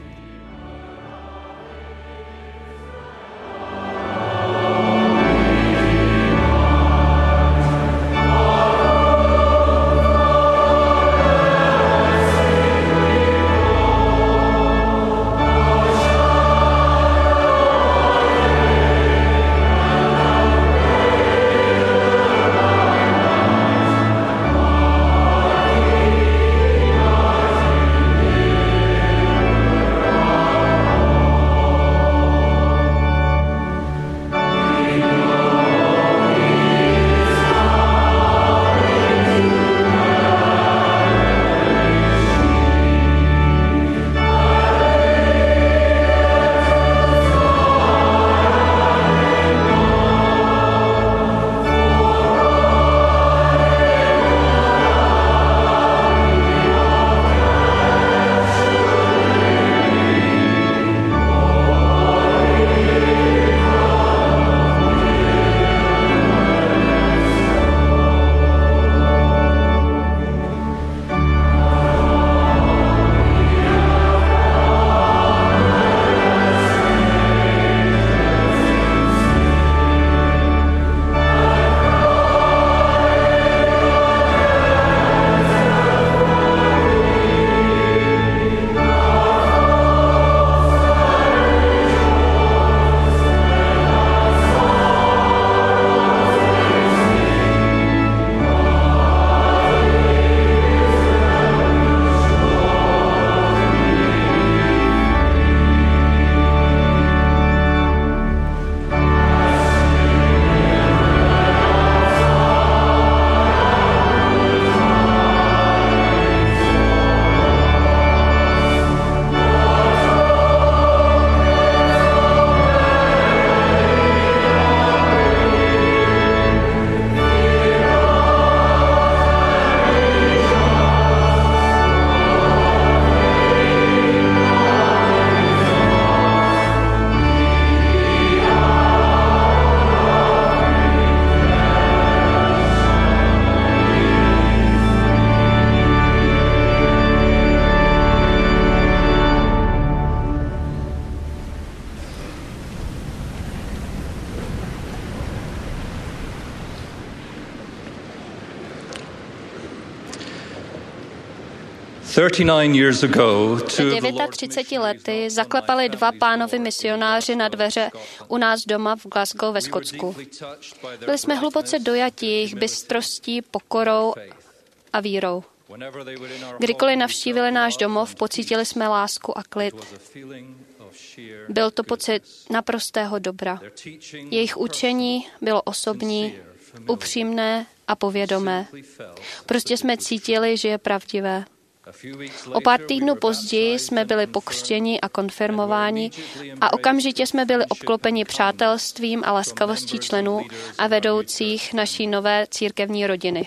Před třiceti devíti lety zaklepali dva pánovi misionáři na dveře u nás doma v Glasgow ve Skotsku. Byli jsme hluboce dojati jejich bystrostí, pokorou a vírou. Kdykoliv navštívili náš domov, pocítili jsme lásku a klid. Byl to pocit naprostého dobra. Jejich učení bylo osobní, upřímné a povědomé. Prostě jsme cítili, že je pravdivé. O pár týdnů později jsme byli pokřtěni a konfirmováni a okamžitě jsme byli obklopeni přátelstvím a laskavostí členů a vedoucích naší nové církevní rodiny.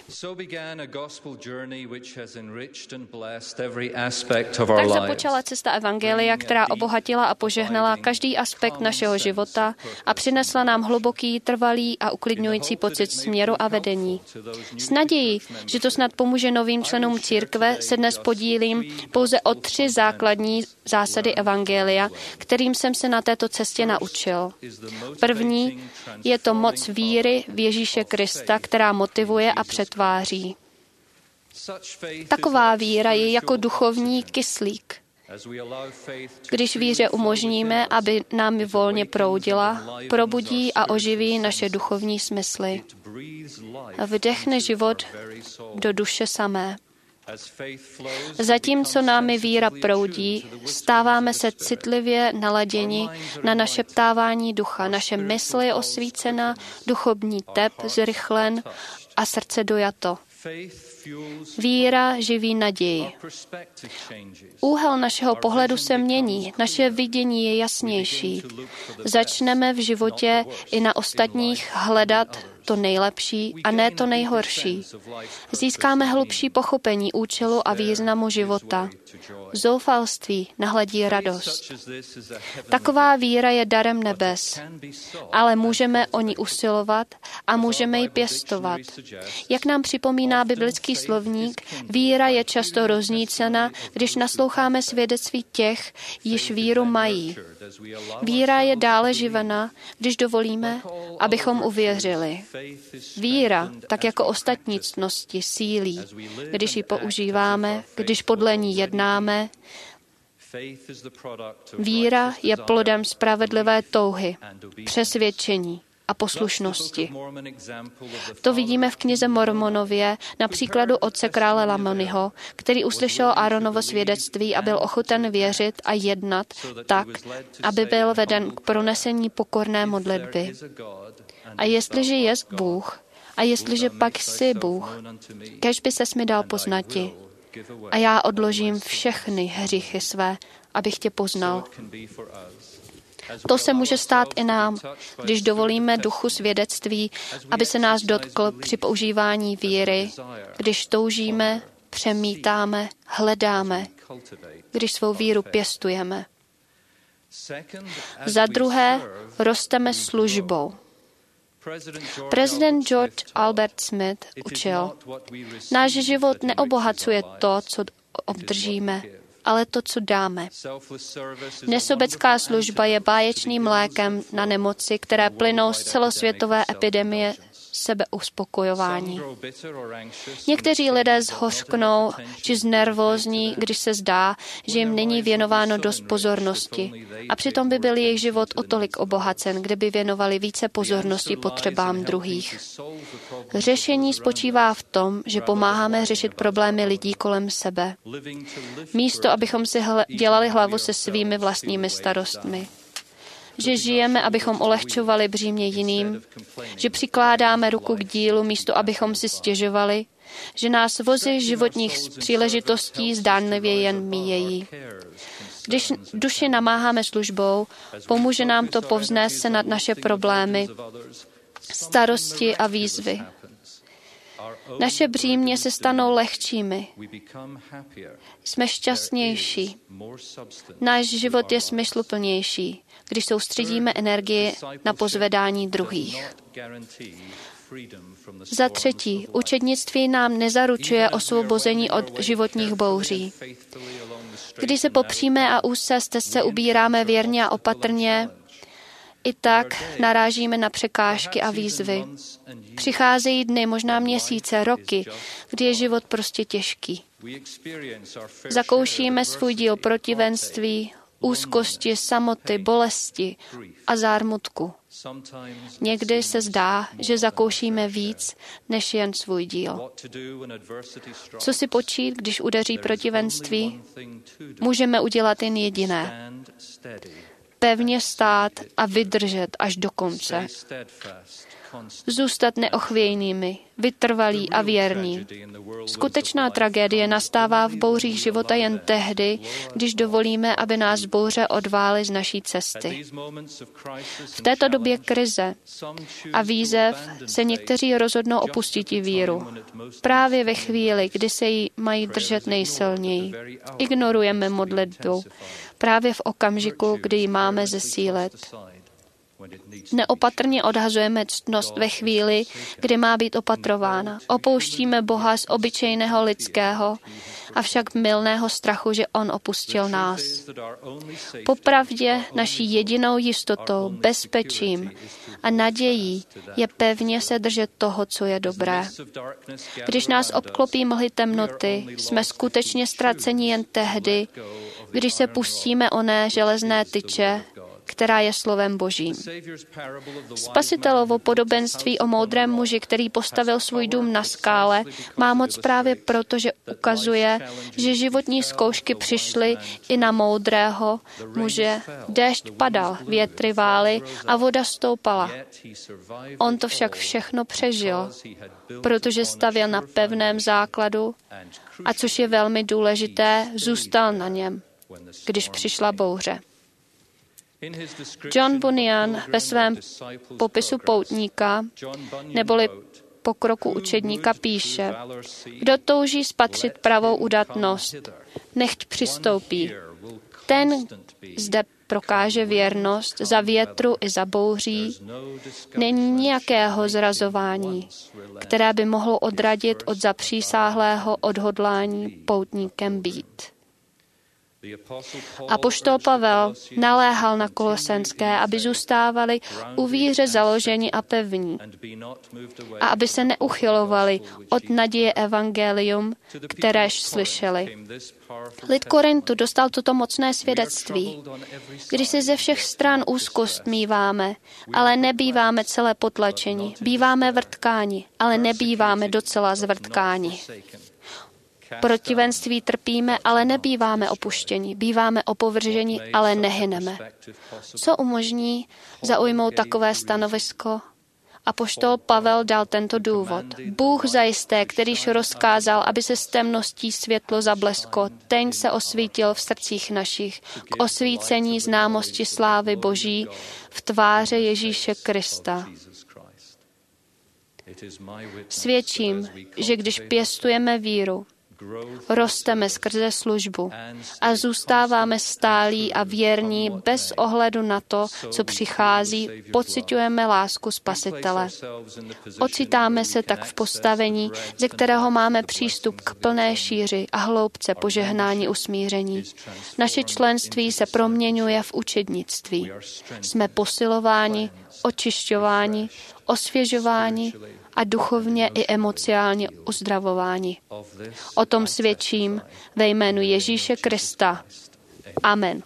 Tak započala cesta evangelia, která obohatila a požehnala každý aspekt našeho života a přinesla nám hluboký, trvalý a uklidňující pocit směru a vedení. S nadějí, že to snad pomůže novým členům církve, se dnes podílím pouze o tři základní zásady evangelia, kterým jsem se na této cestě naučil. První je to moc víry v Ježíše Krista, která motivuje a přetváří. Taková víra je jako duchovní kyslík. Když víře umožníme, aby námi volně proudila, probudí a oživí naše duchovní smysly. A vdechne život do duše samé. Zatímco námi víra proudí, stáváme se citlivě naladěni na našeptávání ducha. Naše mysl je osvícena, duchovní tep zrychlen a srdce dojato. Víra živí naději. Úhel našeho pohledu se mění, naše vidění je jasnější. Začneme v životě i na ostatních hledat to nejlepší a ne to nejhorší. Získáme hlubší pochopení účelu a významu života. V zoufalství nahledí radost. Taková víra je darem nebes, ale můžeme o ní usilovat a můžeme ji pěstovat. Jak nám připomíná biblický slovník, víra je často roznícena, když nasloucháme svědectví těch, již víru mají. Víra je dále živena, když dovolíme, abychom uvěřili. Víra, tak jako ostatní ctnosti, sílí, když ji používáme, když podle ní jednáme. Víra je plodem spravedlivé touhy, přesvědčení a poslušnosti. To vidíme v knize Mormonově na příkladu otce krále Lamoniho, který uslyšel Áronovo svědectví a byl ochoten věřit a jednat tak, aby byl veden k pronesení pokorné modlitby. A jestliže jest Bůh, a jestliže pak jsi Bůh, kéž by ses mi dal poznati, a já odložím všechny hříchy své, abych tě poznal. To se může stát i nám, když dovolíme duchu svědectví, aby se nás dotkl při používání víry, když toužíme, přemítáme, hledáme, když svou víru pěstujeme. Za druhé, rosteme službou. Prezident George Albert Smith učil, náš život neobohacuje to, co obdržíme, ale to, co dáme. Nesobecká služba je báječným lékem na nemoci, které plynou z celosvětové epidemie sebeuspokojování. Někteří lidé zhořknou či znervózní, když se zdá, že jim není věnováno dost pozornosti. A přitom by byl jejich život o tolik obohacen, kdyby věnovali více pozornosti potřebám druhých. Řešení spočívá v tom, že pomáháme řešit problémy lidí kolem sebe. Místo, abychom si dělali hlavu se svými vlastními starostmi. Že žijeme, abychom ulehčovali břímě jiným, že přikládáme ruku k dílu místo, abychom si stěžovali, že nás vozy životních příležitostí zdánlivě jen míjejí. Když duši namáháme službou, pomůže nám to povznést se nad naše problémy, starosti a výzvy. Naše břímě se stanou lehčími. Jsme šťastnější. Náš život je smysluplnější, když soustředíme energii na pozvedání druhých. Za třetí, učednictví nám nezaručuje osvobození od životních bouří. Když se popříme a úzce stezce ubíráme věrně a opatrně, i tak narážíme na překážky a výzvy. Přicházejí dny, možná měsíce, roky, kdy je život prostě těžký. Zakoušíme svůj díl protivenství, úzkosti, samoty, bolesti a zármutku. Někdy se zdá, že zakoušíme víc než jen svůj díl. Co si počít, když udeří protivenství? Můžeme udělat jen jediné. Pevně stát a vydržet až do konce. Zůstat neochvějnými, vytrvalí a věrní. Skutečná tragédie nastává v bouřích života jen tehdy, když dovolíme, aby nás bouře odvály z naší cesty. V této době krize a výzev se někteří rozhodnou opustit víru. Právě ve chvíli, kdy se jí mají držet nejsilněji. Ignorujeme modlitbu. Právě v okamžiku, kdy ji máme zesílit. Neopatrně odhazujeme ctnost ve chvíli, kdy má být opatrována. Opouštíme Boha z obyčejného lidského, avšak mylného strachu, že On opustil nás. Popravdě naší jedinou jistotou, bezpečím a nadějí je pevně se držet toho, co je dobré. Když nás obklopí mlhy temnoty, jsme skutečně ztraceni jen tehdy, když se pustíme oné železné tyče, která je slovem Božím. Spasitelovo podobenství o moudrém muži, který postavil svůj dům na skále, má moc právě proto, že ukazuje, že životní zkoušky přišly i na moudrého muže. Déšť padal, větry vály a voda stoupala. On to však všechno přežil, protože stavěl na pevném základu a což je velmi důležité, zůstal na něm, když přišla bouře. John Bunyan ve svém popisu poutníka, neboli pokroku učedníka, píše: kdo touží spatřit pravou udatnost, nechť přistoupí. Ten zde prokáže věrnost za větru i za bouří. Není nijakého zrazování, které by mohlo odradit od zapřísáhlého odhodlání poutníkem být. Apoštol Pavel naléhal na Kolosenské, aby zůstávali u víře založeni a pevní a aby se neuchylovali od naděje evangelium, kteréž slyšeli. Lid Korintu dostal toto mocné svědectví. Když se ze všech stran úzkost míváme, ale nebýváme celé potlačeni. Býváme vrtkáni, ale nebýváme docela zvrtkáni. Protivenství trpíme, ale nebýváme opuštěni. Býváme opovrženi, ale nehyneme. Co umožní zaujmout takové stanovisko? Apoštol Pavel dal tento důvod. Bůh zajisté, kterýž rozkázal, aby se z temností světlo zablesklo, ten se osvítil v srdcích našich k osvícení známosti slávy Boží v tváře Ježíše Krista. Svědčím, že když pěstujeme víru, rosteme skrze službu a zůstáváme stálí a věrní bez ohledu na to, co přichází, pociťujeme lásku Spasitele. Ocitáme se tak v postavení, ze kterého máme přístup k plné šíři a hloubce požehnání usmíření. Naše členství se proměňuje v učednictví. Jsme posilováni, očišťováni, osvěžováni a duchovně i emocionálně uzdravováni. O tom svědčím ve jménu Ježíše Krista. Amen.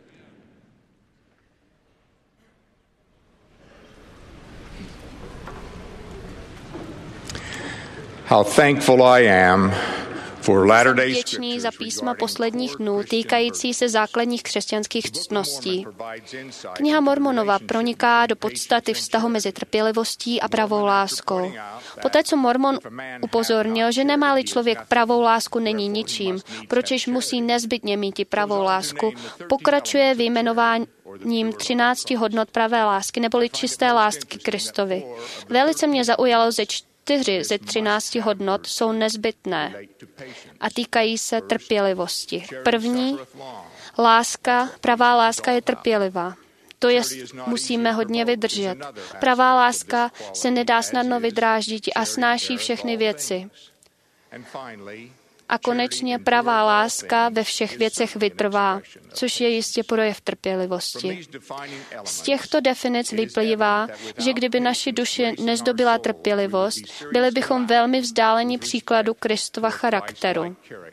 How thankful I am for Latter-day Vděčný za písma posledních dnů týkající se základních křesťanských ctností. Kniha Mormonova proniká do podstaty vztahu mezi trpělivostí a pravou láskou. Poté, co Mormon upozornil, že nemá-li člověk pravou lásku, není ničím, pročež musí nezbytně mít i pravou lásku, pokračuje vyjmenováním třinácti hodnot pravé lásky, neboli čisté lásky Kristovi. Velice mě zaujalo ze čtyři ze třinácti hodnot jsou nezbytné a týkají se trpělivosti. První, láska, pravá láska je trpělivá. To jest, musíme hodně vydržet. Pravá láska se nedá snadno vydráždit a snáší všechny věci. A konečně pravá láska ve všech věcech vytrvá, což je jistě projev trpělivosti. Z těchto definic vyplývá, že kdyby naši duši nezdobila trpělivost, byli bychom velmi vzdáleni příkladu Kristova charakteru.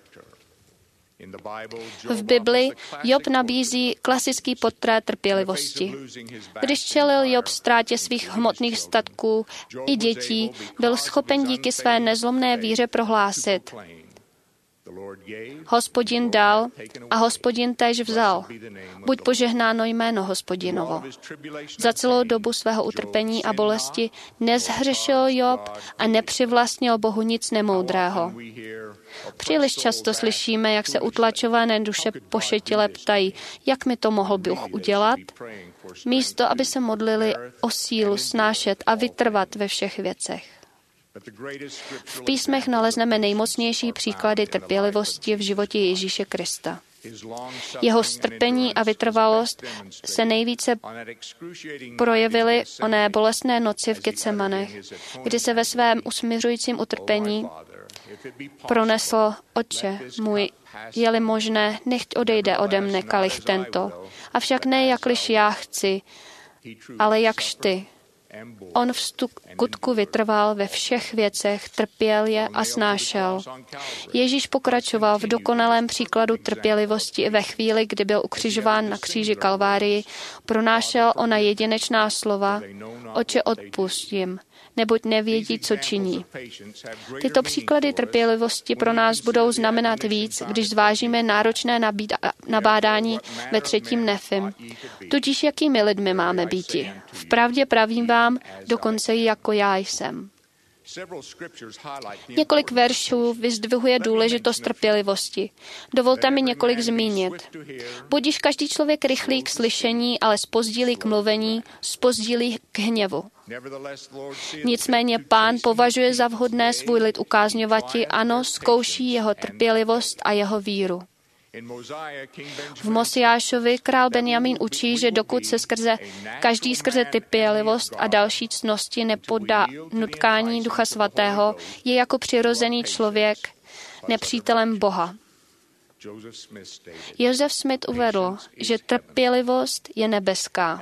V Bibli Job nabízí klasický portrét trpělivosti. Když čelil Job ztrátě svých hmotných statků i dětí, byl schopen díky své nezlomné víře prohlásit: Hospodin dal a Hospodin též vzal. Buď požehnáno jméno Hospodinovo. Za celou dobu svého utrpení a bolesti nezhřešil Job a nepřivlastnil Bohu nic nemoudrého. Příliš často slyšíme, jak se utlačované duše pošetile ptají, jak mi to mohl Bůh udělat, místo aby se modlili o sílu snášet a vytrvat ve všech věcech. V písmech nalezneme nejmocnější příklady trpělivosti v životě Ježíše Krista. Jeho strpení a vytrvalost se nejvíce projevily oné bolestné noci v Getsemanech, kdy se ve svém usmiřujícím utrpení pronesl: Otče můj, je-li možné, nechť odejde ode mne kalich tento. Avšak ne jakliž já chci, ale jakž ty. On v skutku vytrval ve všech věcech, trpěl je a snášel. Ježíš pokračoval v dokonalém příkladu trpělivosti i ve chvíli, kdy byl ukřižován na kříži Kalvárii, pronášel ona jedinečná slova: Otče, odpusť jim, neboť nevědí, co činí. Tyto příklady trpělivosti pro nás budou znamenat víc, když zvážíme náročné nabádání ve třetím Nefim. Tudíž jakými lidmi máme býti? Vpravdě pravím vám, dokonce i jako já jsem. Několik veršů vyzdvihuje důležitost trpělivosti. Dovolte mi několik zmínit. Budiž každý člověk rychlý k slyšení, ale zpozdílý k mluvení, zpozdílý k hněvu. Nicméně Pán považuje za vhodné svůj lid ukázňovati, ano, zkouší jeho trpělivost a jeho víru. V Mosiášovi král Benjamín učí, že dokud se skrze každý skrze trpělivost a další ctnosti nepodá nutkání Ducha Svatého, je jako přirozený člověk nepřítelem Boha. Joseph Smith uvedl, že trpělivost je nebeská.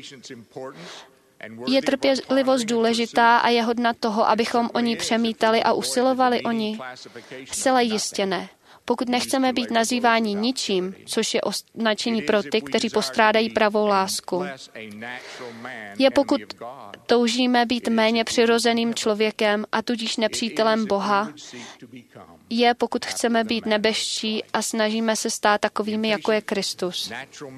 Je trpělivost důležitá a je hodna toho, abychom o ní přemítali a usilovali o ní? Zcela jistě ne. Pokud nechceme být nazýváni ničím, což je označení pro ty, kteří postrádají pravou lásku. Je pokud toužíme být méně přirozeným člověkem a tudíž nepřítelem Boha. Je pokud chceme být nebešští a snažíme se stát takovými, jako je Kristus.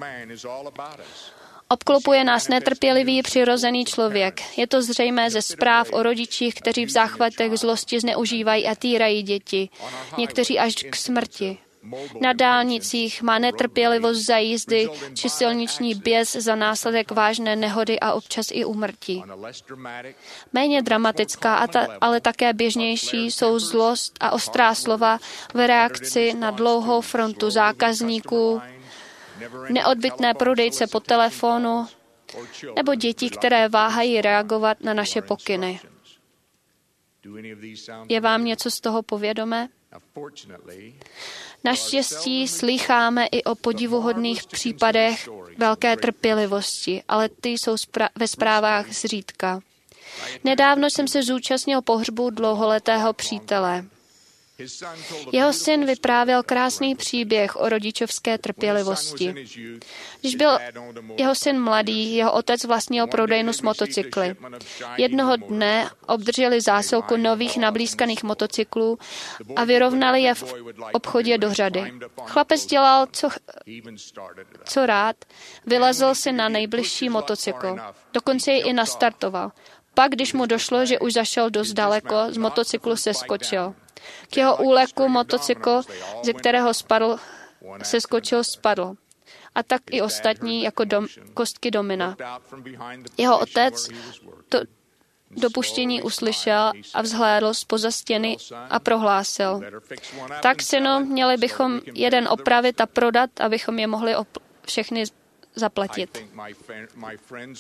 Obklopuje nás netrpělivý přirozený člověk. Je to zřejmé ze zpráv o rodičích, kteří v záchvatech zlosti zneužívají a týrají děti, někteří až k smrti. Na dálnicích má netrpělivost za jízdy či silniční běs za následek vážné nehody a občas i úmrtí. Méně dramatická, a ta, ale také běžnější jsou zlost a ostrá slova v reakci na dlouhou frontu zákazníků, neodbytné prodejce po telefonu nebo děti, které váhají reagovat na naše pokyny. Je vám něco z toho povědomé? Naštěstí slýcháme i o podivuhodných případech velké trpělivosti, ale ty jsou ve zprávách zřídka. Nedávno jsem se zúčastnil pohřbu dlouholetého přítele. Jeho syn vyprávěl krásný příběh o rodičovské trpělivosti. Když byl jeho syn mladý, jeho otec vlastnil prodejnu s motocykly. Jednoho dne obdrželi zásilku nových nablízkaných motocyklů a vyrovnali je v obchodě do řady. Chlapec dělal, co, co rád, vylezl si na nejbližší motocykl. Dokonce ji i nastartoval. Pak, když mu došlo, že už zašel dost daleko, z motocyklu se skočil. K jeho úleku motocykl, ze kterého spadl, se skočil, spadl. A tak i ostatní jako dom, kostky domina. Jeho otec to dopuštění uslyšel a vzhlédl zpoza stěny a prohlásil: Tak, synu, měli bychom jeden opravit a prodat, abychom je mohli op- všechny zaplatit.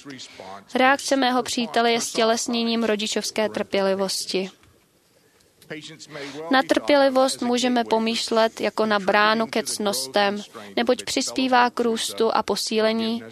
Reakce mého přítele je stělesněním rodičovské trpělivosti. Na trpělivost můžeme pomýšlet jako na bránu ke ctnostem, neboť přispívá k růstu a posílení,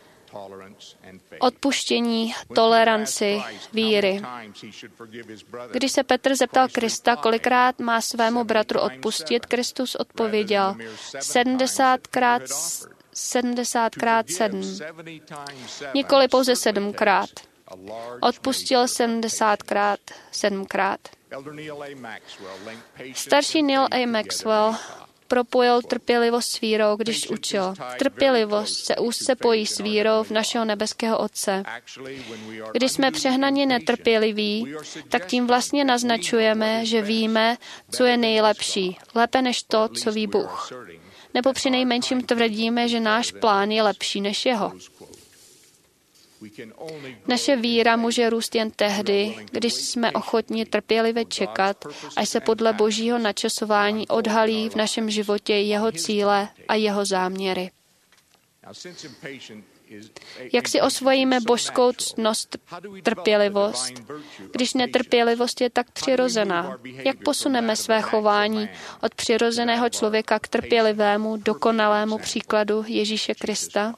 odpuštění, toleranci, víry. Když se Petr zeptal Krista, kolikrát má svému bratru odpustit, Kristus odpověděl sedmdesátkrát sedmdesátkrát sedm. Nikoli pouze sedmkrát. Odpustil sedmdesátkrát sedmkrát. Starší Neil A. Maxwell propojil trpělivost s vírou, když učil. Trpělivost se úzce pojí s vírou v našeho nebeského Otce. Když jsme přehnaně netrpěliví, tak tím vlastně naznačujeme, že víme, co je nejlepší, lépe než to, co ví Bůh. Nebo přinejmenším tvrdíme, že náš plán je lepší než jeho. Naše víra může růst jen tehdy, když jsme ochotni trpělivě čekat, až se podle Božího načasování odhalí v našem životě jeho cíle a jeho záměry. Jak si osvojíme božskou ctnost, trpělivost, když netrpělivost je tak přirozená? Jak posuneme své chování od přirozeného člověka k trpělivému, dokonalému příkladu Ježíše Krista?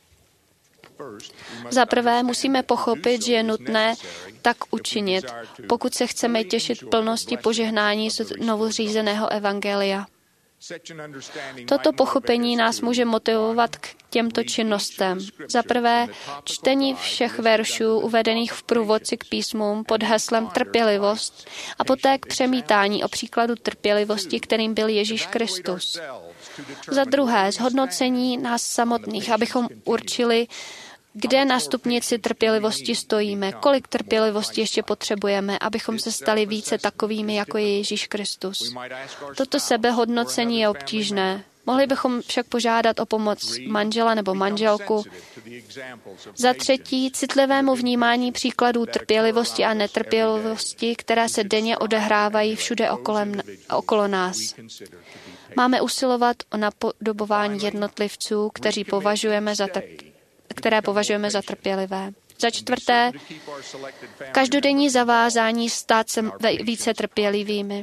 Za prvé musíme pochopit, že je nutné tak učinit, pokud se chceme těšit plnosti požehnání z novozřízeného evangelia. Toto pochopení nás může motivovat k těmto činnostem. Za prvé, čtení všech veršů uvedených v průvodci k písmům pod heslem trpělivost a poté k přemítání o příkladu trpělivosti, kterým byl Ježíš Kristus. Za druhé, zhodnocení nás samotných, abychom určili, kde na stupnici trpělivosti stojíme, kolik trpělivosti ještě potřebujeme, abychom se stali více takovými, jako je Ježíš Kristus. Toto sebehodnocení je obtížné. Mohli bychom však požádat o pomoc manžela nebo manželku. Za třetí, citlivému vnímání příkladů trpělivosti a netrpělivosti, které se denně odehrávají všude okolem, okolo nás. Máme usilovat o napodobování jednotlivců, kteří považujeme za trpělivé. které považujeme za trpělivé. Za čtvrté, každodenní zavázání stát se více trpělivými.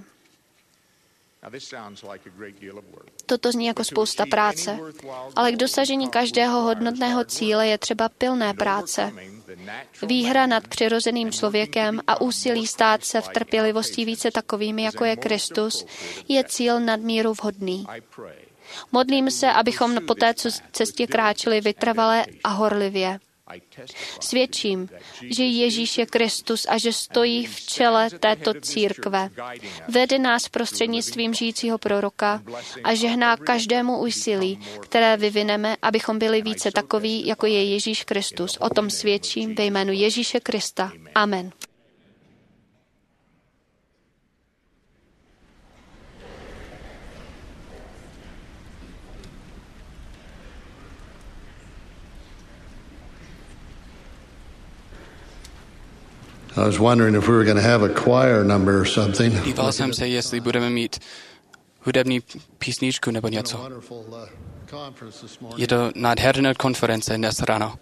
Toto zní jako spousta práce, ale k dosažení každého hodnotného cíle je třeba pilné práce. Výhra nad přirozeným člověkem a úsilí stát se v trpělivosti více takovými, jako je Kristus, je cíl nadmíru vhodný. Modlím se, abychom po té cestě kráčeli vytrvale a horlivě. Svědčím, že Ježíš je Kristus a že stojí v čele této církve. Vede nás prostřednictvím žijícího proroka a žehná každému úsilí, které vyvineme, abychom byli více takoví, jako je Ježíš Kristus. O tom svědčím ve jménu Ježíše Krista. Amen. I was wondering if we were going to have a choir number or something. Díval jsem se, jestli budeme mít hudební písničku nebo něco. Je to nádherná konference dnes ráno.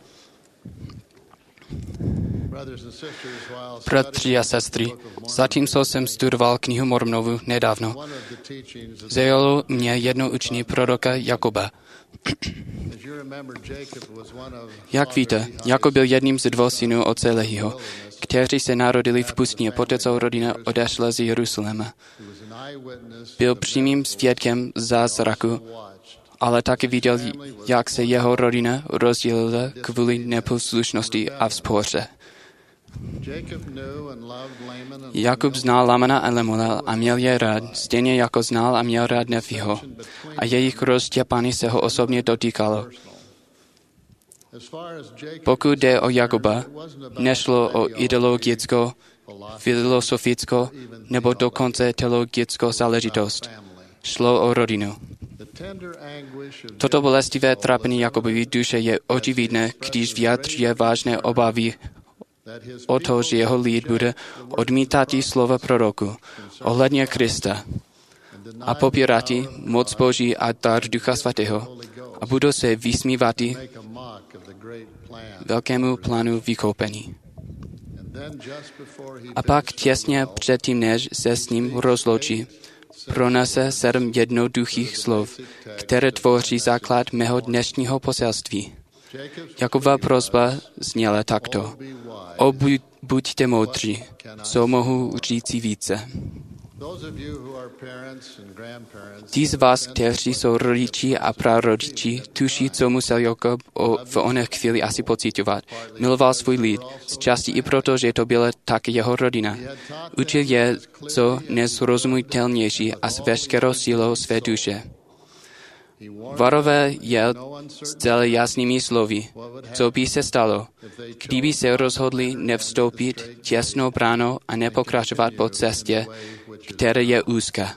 Bratři a sestry, zatímco jsem studoval knihu Mormonovu nedávno, zaujalo mě jedno učení proroka Jakoba. Jak víte, Jakob byl jedním z dvou synů otce Lehiho, kteří se narodili v pustině poté, co rodina odešla z Jeruzaléma. Byl přímým svědkem zázraku, ale taky viděl, jak se jeho rodina rozdělila kvůli neposlušnosti a vzpoře. Jakub znal Lamana a Lemuela a měl je rád, stejně jako znal a měl rád Nefiho. A jejich rozděpání se ho osobně dotýkalo. Pokud jde o Jakuba, nešlo o ideologickou, filozofickou nebo dokonce teologickou záležitost. Šlo o rodinu. Toto bolestivé trápení Jakubovy duše je očividné, když vyjadřuje vážné obavy o to, že jeho lid bude odmítat slova proroku ohledně Krista a popírat moc Boží a dar Ducha Svatého a budou se vysmívat velkému plánu vykoupení. A pak těsně předtím, než se s ním rozloučí, pronese sedm jednoduchých slov, které tvoří základ mého dnešního poselství. Jakova prosba zněla takto. O buď, buďte moudří, co mohu říci více. Ti z vás, kteří jsou rodiči a prarodiči, tuší, co musel Jakob v oné chvíli asi pocitovat. Miloval svůj lid, z části i proto, že to byla tak jeho rodina. Učil je co nezrozumitelnější a s veškerou sílou své duše. Varové je zcela jasnými slovy, co by se stalo, kdyby se rozhodli nevstoupit těsnou bránou a nepokračovat po cestě, která je úzká.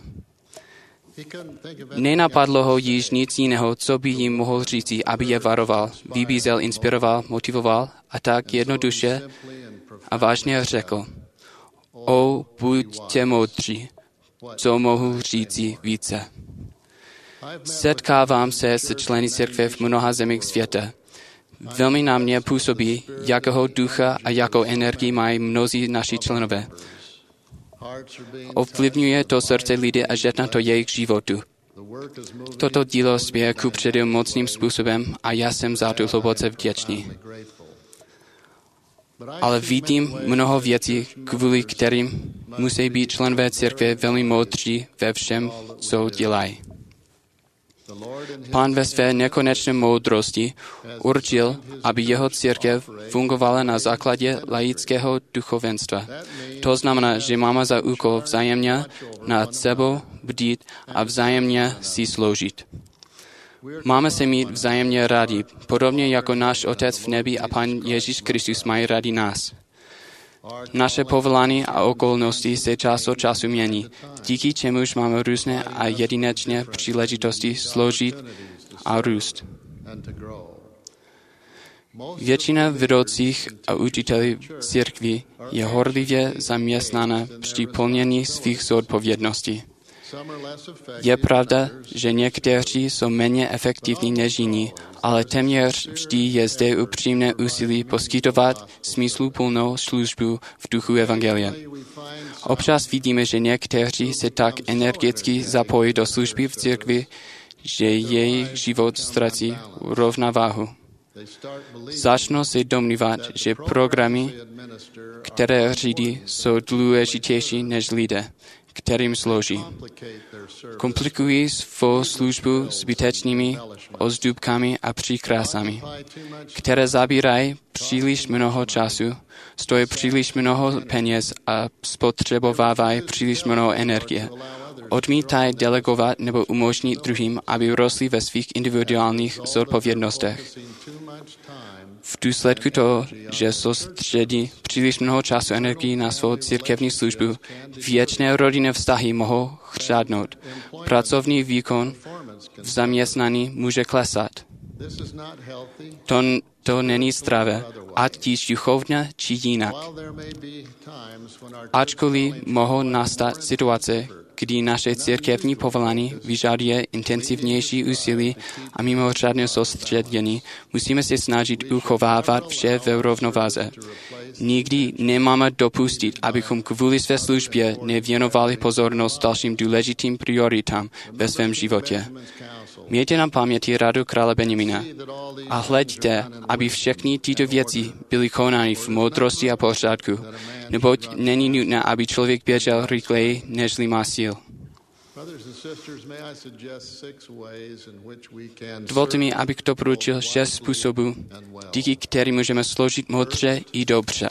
Nenapadlo ho již nic jiného, co by jim mohl říci, aby je varoval, vybízel, inspiroval, motivoval a tak jednoduše a vážně řekl: O, buďte moudří, co mohu říci více. Setkávám se s členy církve v mnoha zemích světa. Velmi na mě působí, jakého ducha a jakou energii mají mnozí naši členové. Ovlivňuje to srdce lidí a žetná to jejich životu. Toto dílo spěje kupředu mocným způsobem a já jsem za to hluboce vděčný. Ale vidím mnoho věcí, kvůli kterým musí být členové církve velmi moudří ve všem, co dělají. Pán ve své nekonečné moudrosti určil, aby jeho církev fungovala na základě laického duchovenstva. To znamená, že máme za úkol vzájemně nad sebou bdít a vzájemně si sloužit. Máme se mít vzájemně rádi, podobně jako náš Otec v nebi a Pán Ježíš Kristus mají rádi nás. Naše povolání a okolnosti se čas od času mění, díky čemuž máme různé a jedinečné příležitosti sloužit a růst. Většina vedoucích a učitelů církví je horlivě zaměstnána při plnění svých zodpovědností. Je pravda, že někteří jsou méně efektivní než jiní, ale téměř vždy je zde upřímné úsilí poskytovat smysluplnou službu v duchu evangelia. Občas vidíme, že někteří se tak energicky zapojí do služby v církvi, že jejich život ztratí rovnováhu. Začnou se domnívat, že programy, které řídí, jsou důležitější než lidé, kterým slouží. Komplikují svou službu zbytečnými ozdůbkami a příkrásami, které zabírají příliš mnoho času, stojí příliš mnoho peněz a spotřebovávají příliš mnoho energie. Odmítají delegovat nebo umožnit druhým, aby rostli ve svých individuálních zodpovědnostech. V důsledku toho, že soustředí příliš mnoho času a energii na svou církevní službu, věčné rodinné vztahy mohou chřádnout. Pracovní výkon v zaměstnání může klesat. To, to není zdravé, ať již duchovně či jinak. Ačkoliv mohou nastat situace, kdy naše církevní povolání vyžaduje intenzivnější úsilí a mimořádné soustředění, musíme se snažit uchovávat vše ve rovnováze. Nikdy nemáme dopustit, abychom kvůli své službě nevěnovali pozornost dalším důležitým prioritám ve svém životě. Mějte na paměti radu krále Benjamina a hleďte, aby všechny tyto věci byly konány v moudrosti a pořádku, neboť není nutné, aby člověk běžel rychleji, nežli má sil. Dovolte mi, abych doporučil šest způsobů, díky kterým můžeme sloužit moudře i dobře.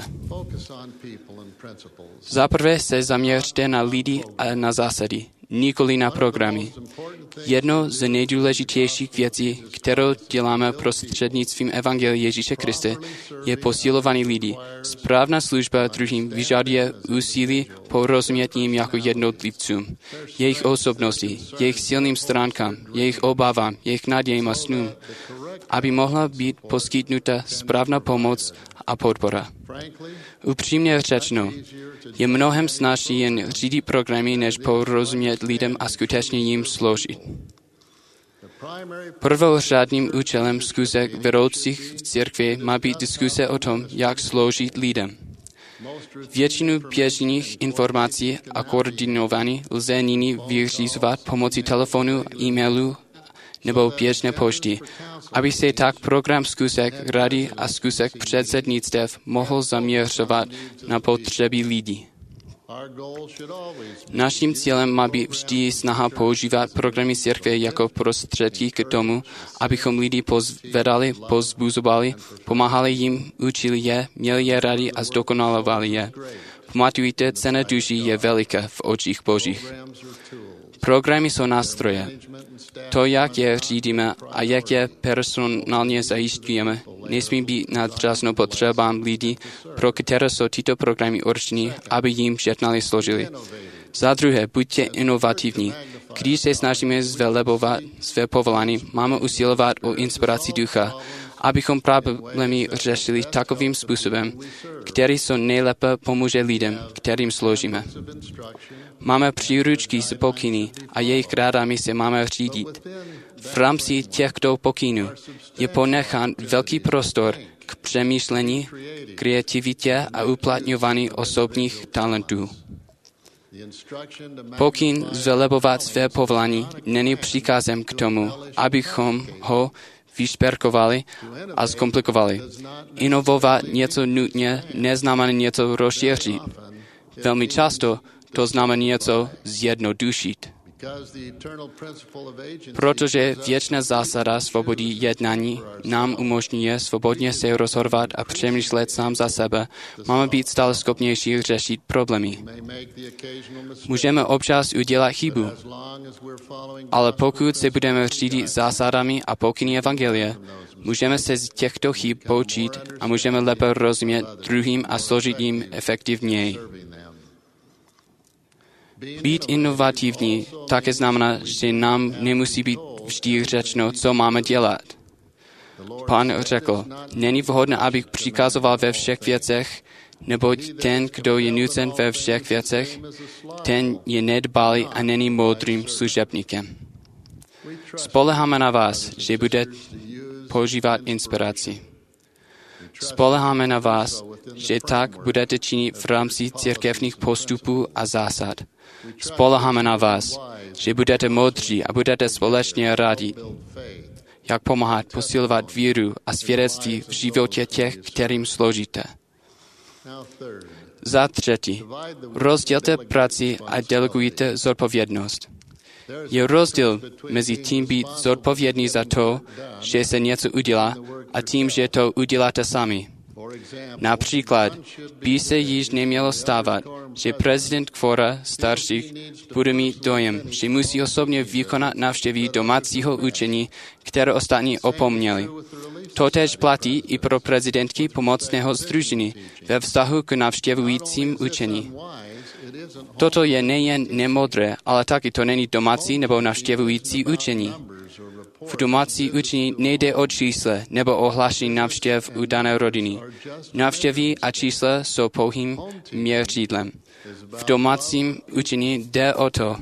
Za prvé se zaměřte na lidi a na zásady, nikoli na programy. Jedno z nejdůležitějších věcí, kterou děláme prostřednictvím Evangelia Ježíše Kriste, je posilování lidí. Správná služba druhým vyžaduje úsilí porozumět jim jako jednotlivcům, jejich osobnosti, jejich silným stránkám, jejich obavám, jejich nadějím a snům, aby mohla být poskytnuta správná pomoc a podpora. Upřímně řečeno, je mnohem snazší jen řídit programy, než porozumět lidem a skutečně jim sloužit. Prvořádným účelem schůzek vedoucích v církvi má být diskuse o tom, jak sloužit lidem. Většinu běžných informací a koordinovaní lze nyní vyřizovat pomocí telefonu, e-mailu nebo běžné pošty, aby se tak program zkusek rady a zkusek předsednictev mohl zaměřovat na potřeby lidí. Naším cílem má být vždy snaha používat programy církve jako prostředky k tomu, abychom lidi pozvedali, pozbuzovali, pomáhali jim, učili je, měli je rady a zdokonalovali je. Pamatujte, cena duší je veliká v očích Božích. Programy jsou nástroje. To, jak je řídíme a jak je personálně zajišťujeme, nesmí být nadřazeno potřebám lidí, pro které jsou tyto programy určeny, aby jim žetnali složili. Za druhé, buďte inovativní. Když se snažíme zvelebovat své povolání, máme usilovat o inspiraci ducha, abychom problémy řešili takovým způsobem, který co nejlépe pomůže lidem, kterým sloužíme. Máme příručky s pokyny a jejich rádami se máme řídit. V rámci těchto pokynů je ponechán velký prostor k přemýšlení, kreativitě a uplatňování osobních talentů. Pokyn zvelebovat své povolání není příkazem k tomu, abychom ho vyšperkovali a zkomplikovali. Inovovat něco nutně neznamená něco rozšířit. Velmi často to znamená něco zjednodušit. Protože věčná zásada svobody jednání nám umožňuje svobodně se rozhodovat a přemýšlet sám za sebe, máme být stále schopnější řešit problémy. Můžeme občas udělat chybu, ale pokud se budeme řídit zásadami a pokyny evangelie, můžeme se z těchto chyb poučit a můžeme lépe rozumět druhým a složit jim efektivněji. Být inovativní také znamená, že nám nemusí být vždy řečeno, co máme dělat. Pán řekl, není vhodné, abych přikazoval ve všech věcech, neboť ten, kdo je nucen ve všech věcech, ten je nedbalý a není moudrým služebníkem. Spoléháme na vás, že budete používat inspiraci. Spoléháme na vás, že tak budete činit v rámci církevních postupů a zásad. Spoléháme na vás, že budete moudří a budete společně radit, jak pomáhat posilovat víru a svědectví v životě těch, kterým sloužíte. Za třetí, rozdělte práci a delegujte zodpovědnost. Je rozdíl mezi tím být zodpovědný za to, že se něco udělá, a tím, že to uděláte sami. Například by se již nemělo stávat, že prezident kvora starších bude mít dojem, že musí osobně vykonat návštěvy domácího učení, které ostatní opomněli. Totéž platí i pro prezidentky pomocného sdružení ve vztahu k navštěvujícím učení. Toto je nejen nemodré, ale taky to není domácí nebo navštěvující učení. V domácí učení nejde o čísle nebo ohlášení návštěv u dané rodiny. Návštěvy a čísla jsou pouhým měřidlem. V domácím učení jde o to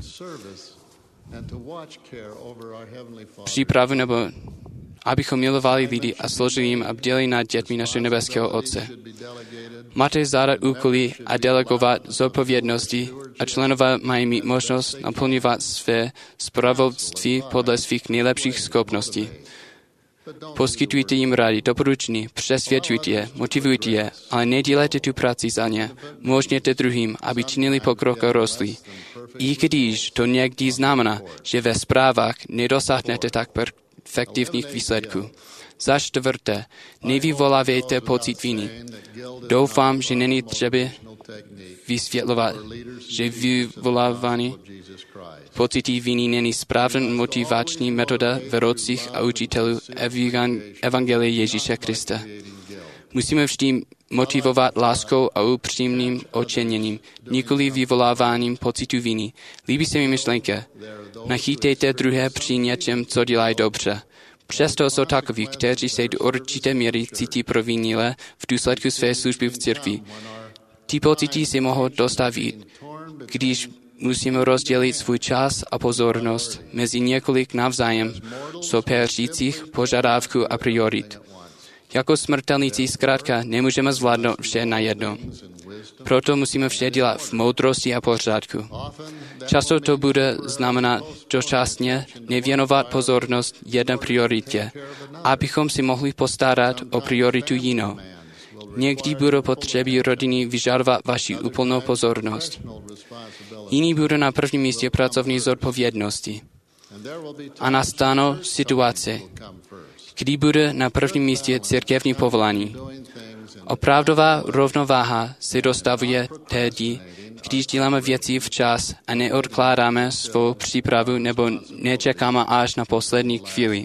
přípravu nebo abychom milovali lidi a složili jim a bděli nad dětmi našeho nebeského Otce. Máte zadat úkoly a delegovat zodpovědnosti a členové mají mít možnost naplňovat své zpravodajství podle svých nejlepších schopností. Poskytujte jim rady, doporučení, přesvědčujte je, motivujte je, ale nedělejte tu práci za ně. Umožněte druhým, aby činili pokrok a rostli. I když to někdy znamená, že ve zprávách nedosáhnete tak efektivních výsledků. Za čtvrté, nevyvolávejte pocit viny. Doufám, že není třeba vysvětlovat, že vyvolávání pocity viny není správná motivační metoda vedoucích a učitelů evangelie Ježíše Krista. Musíme vždy motivovat láskou a upřímným oceněním, nikoli vyvoláváním pocitu viny. Líbí se mi myšlenka. Nachytejte druhé při něčem, co dělají dobře. Přesto jsou takoví, kteří se do určité míry cítí provinile v důsledku své služby v církvi. Ty pocity se mohou dostavit, když musíme rozdělit svůj čas a pozornost mezi několik navzájem soupeřících požadavků a priorit. Jako smrtelníci zkrátka nemůžeme zvládnout vše najednou. Proto musíme vše dělat v moudrosti a pořádku. Často to bude znamenat dočasně nevěnovat pozornost jedné prioritě, abychom si mohli postarat o prioritu jinou. Někdy budou potřeby rodiny vyžadovat vaši úplnou pozornost. Jiní budou na prvním místě pracovní zodpovědnosti. A nastanou situace, kdy bude na prvním místě církevní povolání. Opravdová rovnováha se dostavuje tehdy, když děláme věci včas a neodkládáme svou přípravu nebo nečekáme až na poslední chvíli,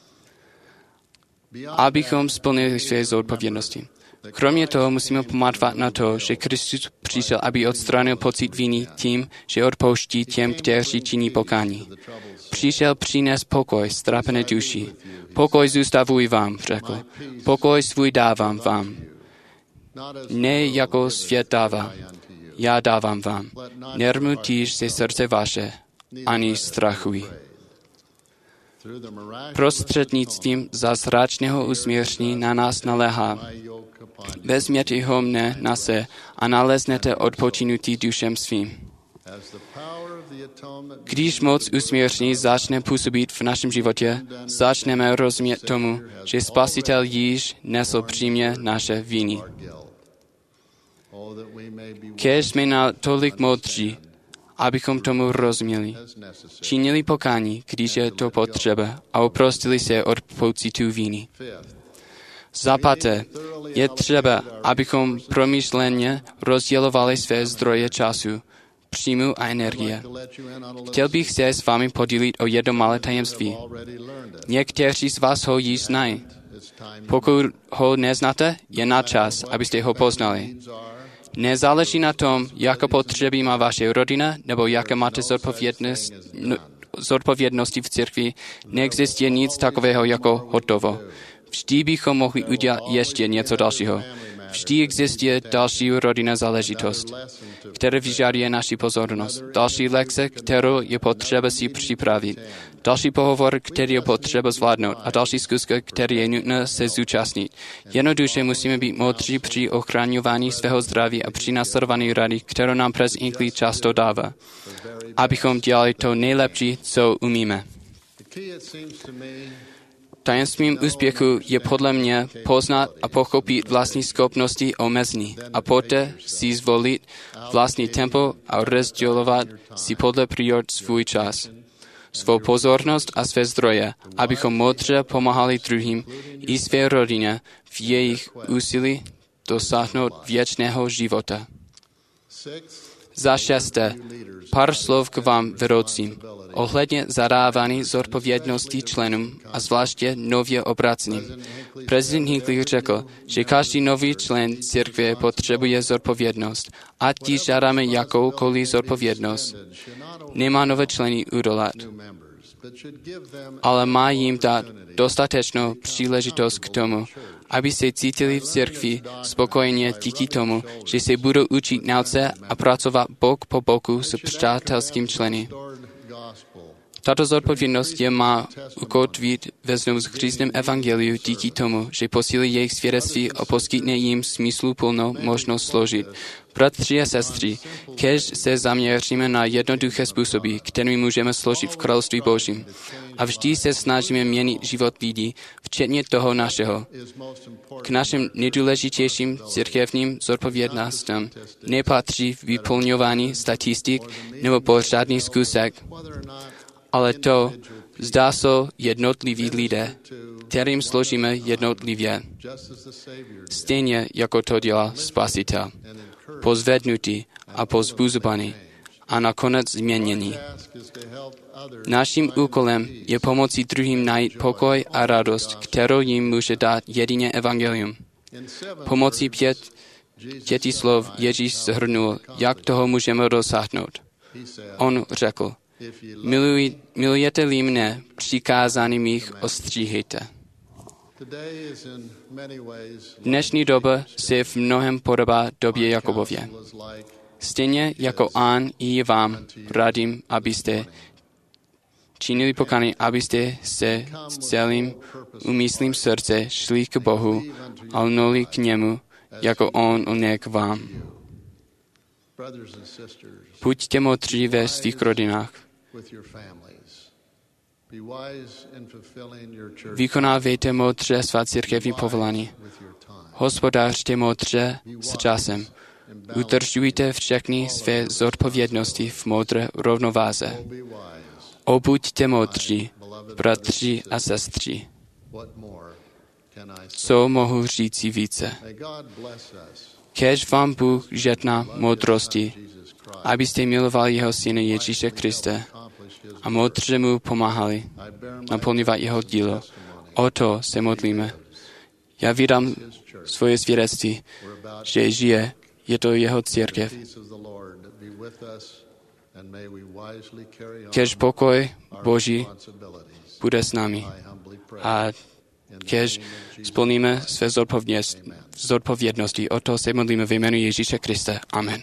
abychom splnili své zodpovědnosti. Kromě toho musíme pamatovat na to, že Kristus přišel, aby odstranil pocit viny tím, že odpouští těm, kteří činí pokání. Přišel přinést pokoj ztrapené duši. Pokoj zůstavuji vám, řekl. Pokoj svůj dávám vám. Ne jako svět dává. Já dávám vám. Nermutíš se srdce vaše, ani strachuj. Prostřednictvím zázračného usmíření na nás naléhá. Vezměte ho mne na se a naleznete odpočinutí dušem svým. Když moc usmíření začne působit v našem životě, začneme rozumět tomu, že Spasitel již nesl přímě naše viny. Kéž jsme natolik moudří, abychom tomu rozuměli. Činili pokání, když je to potřeba, a oprostili se od pocitu viny. Za páté, je třeba, abychom promyšleně rozdělovali své zdroje času, příjmu a energie. Chtěl bych se s vámi podělit o jedno malé tajemství. Někteří z vás ho již znají. Pokud ho neznáte, je na čas, abyste ho poznali. Nezáleží na tom, jaké potřeby má vaše rodina, nebo jaké máte zodpovědnost, zodpovědnosti v církvi. Neexistuje nic takového jako hotovo. Vždy bychom mohli udělat ještě něco dalšího. Vždy existuje další rodinná záležitost, která vyžaduje naši pozornost. Další lekce, kterou je potřeba si připravit. Další pohovor, který je potřeba zvládnout. A další zkuska, který je nutné se zúčastnit. Jednoduše musíme být moudří při ochraňování svého zdraví a při následování rady, kterou nám Prez Hinckley často dává. Abychom dělali to nejlepší, co umíme. Tajemstvím úspěchu je podle mě poznat a pochopit vlastní schopnosti omezení a poté si zvolit vlastní tempo a rozdělovat si podle priorit svůj čas, svou pozornost a své zdroje, abychom moudře pomáhali druhým i své rodině v jejich úsilí dosáhnout věčného života. Za šesté, pár slov k vám vedoucím, ohledně zadávání zodpovědnosti členům a zvláště nově obráceným. Prezident Hinckley řekl, že každý nový člen církve potřebuje zodpovědnost, ať ti žádáme jakoukoliv zodpovědnost. Nemá nové členy udolat, ale má jim dát dostatečnou příležitost k tomu, aby se cítili v církvi spokojeně díky tomu, že se budou učit nauce a pracovat bok po boku s přátelským členy. Tato zodpovědnost je má ukotvit ve znovuzkřízném evangeliu díky tomu, že posílí jejich svědectví a poskytne jim smysluplnou možnost složit. Bratři a sestry, kež se zaměříme na jednoduché způsoby, kterými můžeme složit v království Božím. A vždy se snažíme měnit život lidí, včetně toho našeho. K našim nejdůležitějším církevním zodpovědnostem nepatří vyplňování statistik nebo pořádný zkusek, ale to, zdá se jednotliví lidé, kterým složíme jednotlivě. Stejně jako to dělá Spasitel. Pozvednutí a pozbuzovaní a nakonec změnění. Naším úkolem je pomoci druhým najít pokoj a radost, kterou jim může dát jedině evangelium. Pomocí pět, pěti slov Ježíš shrnul, jak toho můžeme dosáhnout. On řekl, Miluj, milujete-li mne, přikázání mých ostříhejte. Dnešní doba se v mnohem podobá době Jakobově. Stejně jako Án i vám radím, abyste činili pokání, abyste se s celým úmyslím srdce šli k Bohu a lnuli k němu, jako on lne k vám. Buďte moudří ve svých rodinách. Vykonávejte moudře svá církevní povolání. Hospodářte moudře s časem. Udržujte všechny své zodpovědnosti v moudré rovnováze. Obuďte moudří, bratři a sestry. Co mohu říci více? Kéž vám Bůh žehná moudrosti, abyste milovali jeho syna Ježíše Kriste a moudře mu pomáhali naplňovat jeho dílo. O to se modlíme. Já vydám svoje svědectví, že žije, je to jeho církev. Kéž pokoj Boží bude s námi a kéž splníme své zodpovědnosti. O to se modlíme ve jménu Ježíše Kriste. Amen.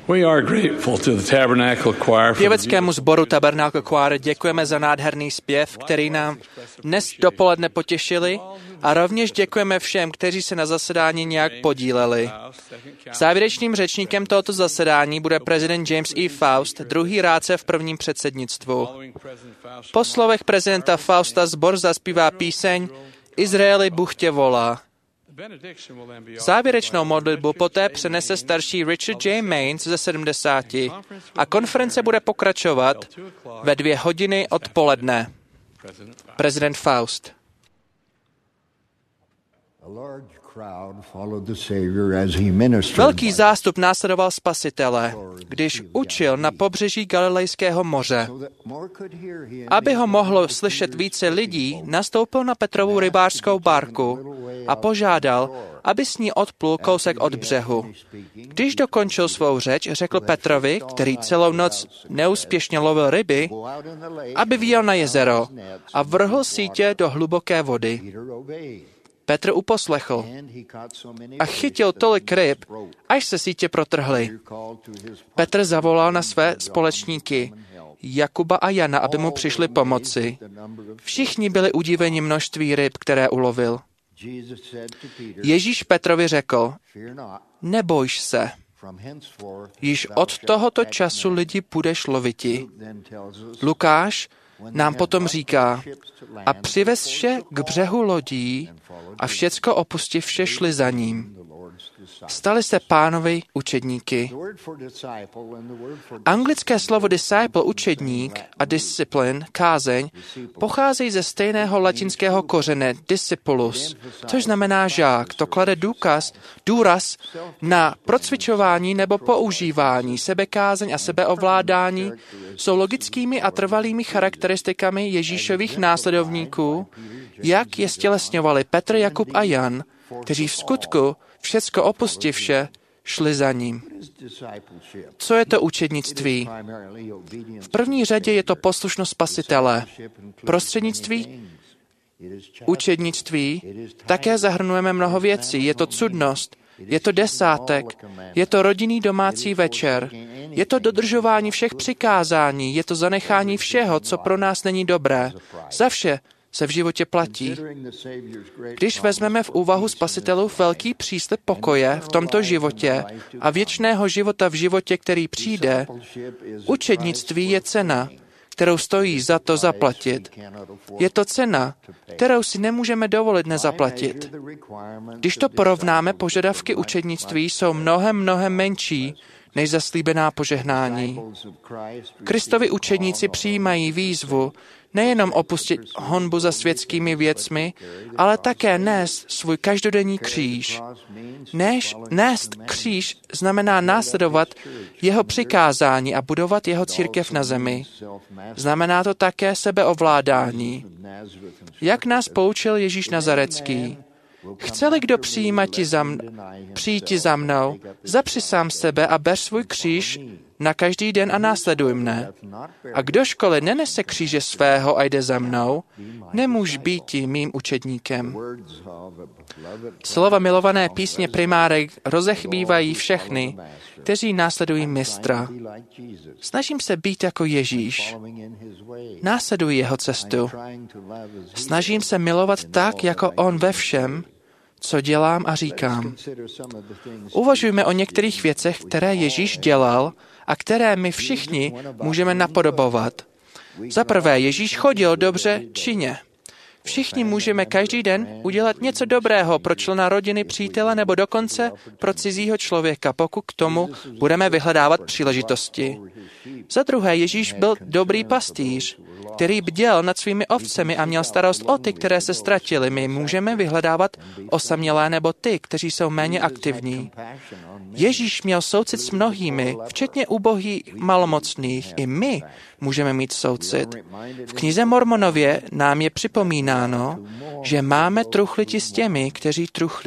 Pěveckému sboru Tabernacle Choir děkujeme za nádherný zpěv, který nám dnes dopoledne potěšili, a rovněž děkujeme všem, kteří se na zasedání nějak podíleli. Závěrečným řečníkem tohoto zasedání bude prezident James E. Faust, druhý rádce v prvním předsednictvu. Po slovech prezidenta Fausta sbor zaspívá píseň Izraeli, Bůh tě volá. Závěrečnou modlitbu poté přenese starší Richard J. Maines ze sedmdesáti a konference bude pokračovat ve dvě hodiny odpoledne. Prezident Faust. Velký zástup následoval Spasitele, když učil na pobřeží Galilejského moře. Aby ho mohlo slyšet více lidí, nastoupil na Petrovu rybářskou barku a požádal, aby s ní odplul kousek od břehu. Když dokončil svou řeč, řekl Petrovi, který celou noc neúspěšně lovil ryby, aby vyjel na jezero a vrhl sítě do hluboké vody. Petr uposlechl a chytil tolik ryb, až se sítě protrhly. Petr zavolal na své společníky, Jakuba a Jana, aby mu přišli pomoci. Všichni byli udiveni množství ryb, které ulovil. Ježíš Petrovi řekl, nebojš se. Již od tohoto času lidi budeš loviti. Lukáš nám potom říká, a přivez vše k břehu lodí a všecko opustivše šli za ním. Stali se Pánovi učedníky. Anglické slovo disciple, učedník, a discipline, kázeň, pocházejí ze stejného latinského kořene discipulus, což znamená žák. To klade důkaz, důraz na procvičování nebo používání. Sebekázeň a sebeovládání jsou logickými a trvalými charakteristikami Ježíšových následovníků, jak je stělesňovali Petr, Jakub a Jan, kteří v skutku všecko opustivše šli za ním. Co je to učednictví? V první řadě je to poslušnost Spasitele. Prostřednictví učednictví také zahrnujeme mnoho věcí. Je to cudnost, je to desátek, je to rodinný domácí večer, je to dodržování všech přikázání, je to zanechání všeho, co pro nás není dobré. Za vše se v životě platí. Když vezmeme v úvahu Spasitelův velký příslib pokoje v tomto životě a věčného života v životě, který přijde, učednictví je cena, kterou stojí za to zaplatit. Je to cena, kterou si nemůžeme dovolit nezaplatit. Když to porovnáme, požadavky učednictví jsou mnohem, mnohem menší než zaslíbená požehnání. Kristovi učedníci přijímají výzvu nejenom opustit honbu za světskými věcmi, ale také nést svůj každodenní kříž. Než, nést kříž znamená následovat jeho přikázání a budovat jeho církev na zemi. Znamená to také sebeovládání. Jak nás poučil Ježíš Nazarecký? Chce-li kdo přijímat za mn- přijít za mnou, zapři sám sebe a ber svůj kříž na každý den a následuj mne. A kdožkoliv nenese kříže svého a jde za mnou, nemůž být mým učedníkem. Slova milované písně Primárek rozechvívají všechny, kteří následují mistra. Snažím se být jako Ježíš. Následuji jeho cestu. Snažím se milovat tak, jako on ve všem, co dělám a říkám. Uvažujme o některých věcech, které Ježíš dělal a které my všichni můžeme napodobovat. Za prvé, Ježíš chodil dobře činně. Všichni můžeme každý den udělat něco dobrého pro člena rodiny, přítele nebo dokonce pro cizího člověka, pokud k tomu budeme vyhledávat příležitosti. Za druhé, Ježíš byl dobrý pastýř, který bděl nad svými ovcemi a měl starost o ty, které se ztratily. My můžeme vyhledávat osamělé nebo ty, kteří jsou méně aktivní. Ježíš měl soucit s mnohými, včetně ubohých malomocných. I my můžeme mít soucit. V knize Mormonově nám je připomínáno, že máme truchliti s těmi, kteří truchlí.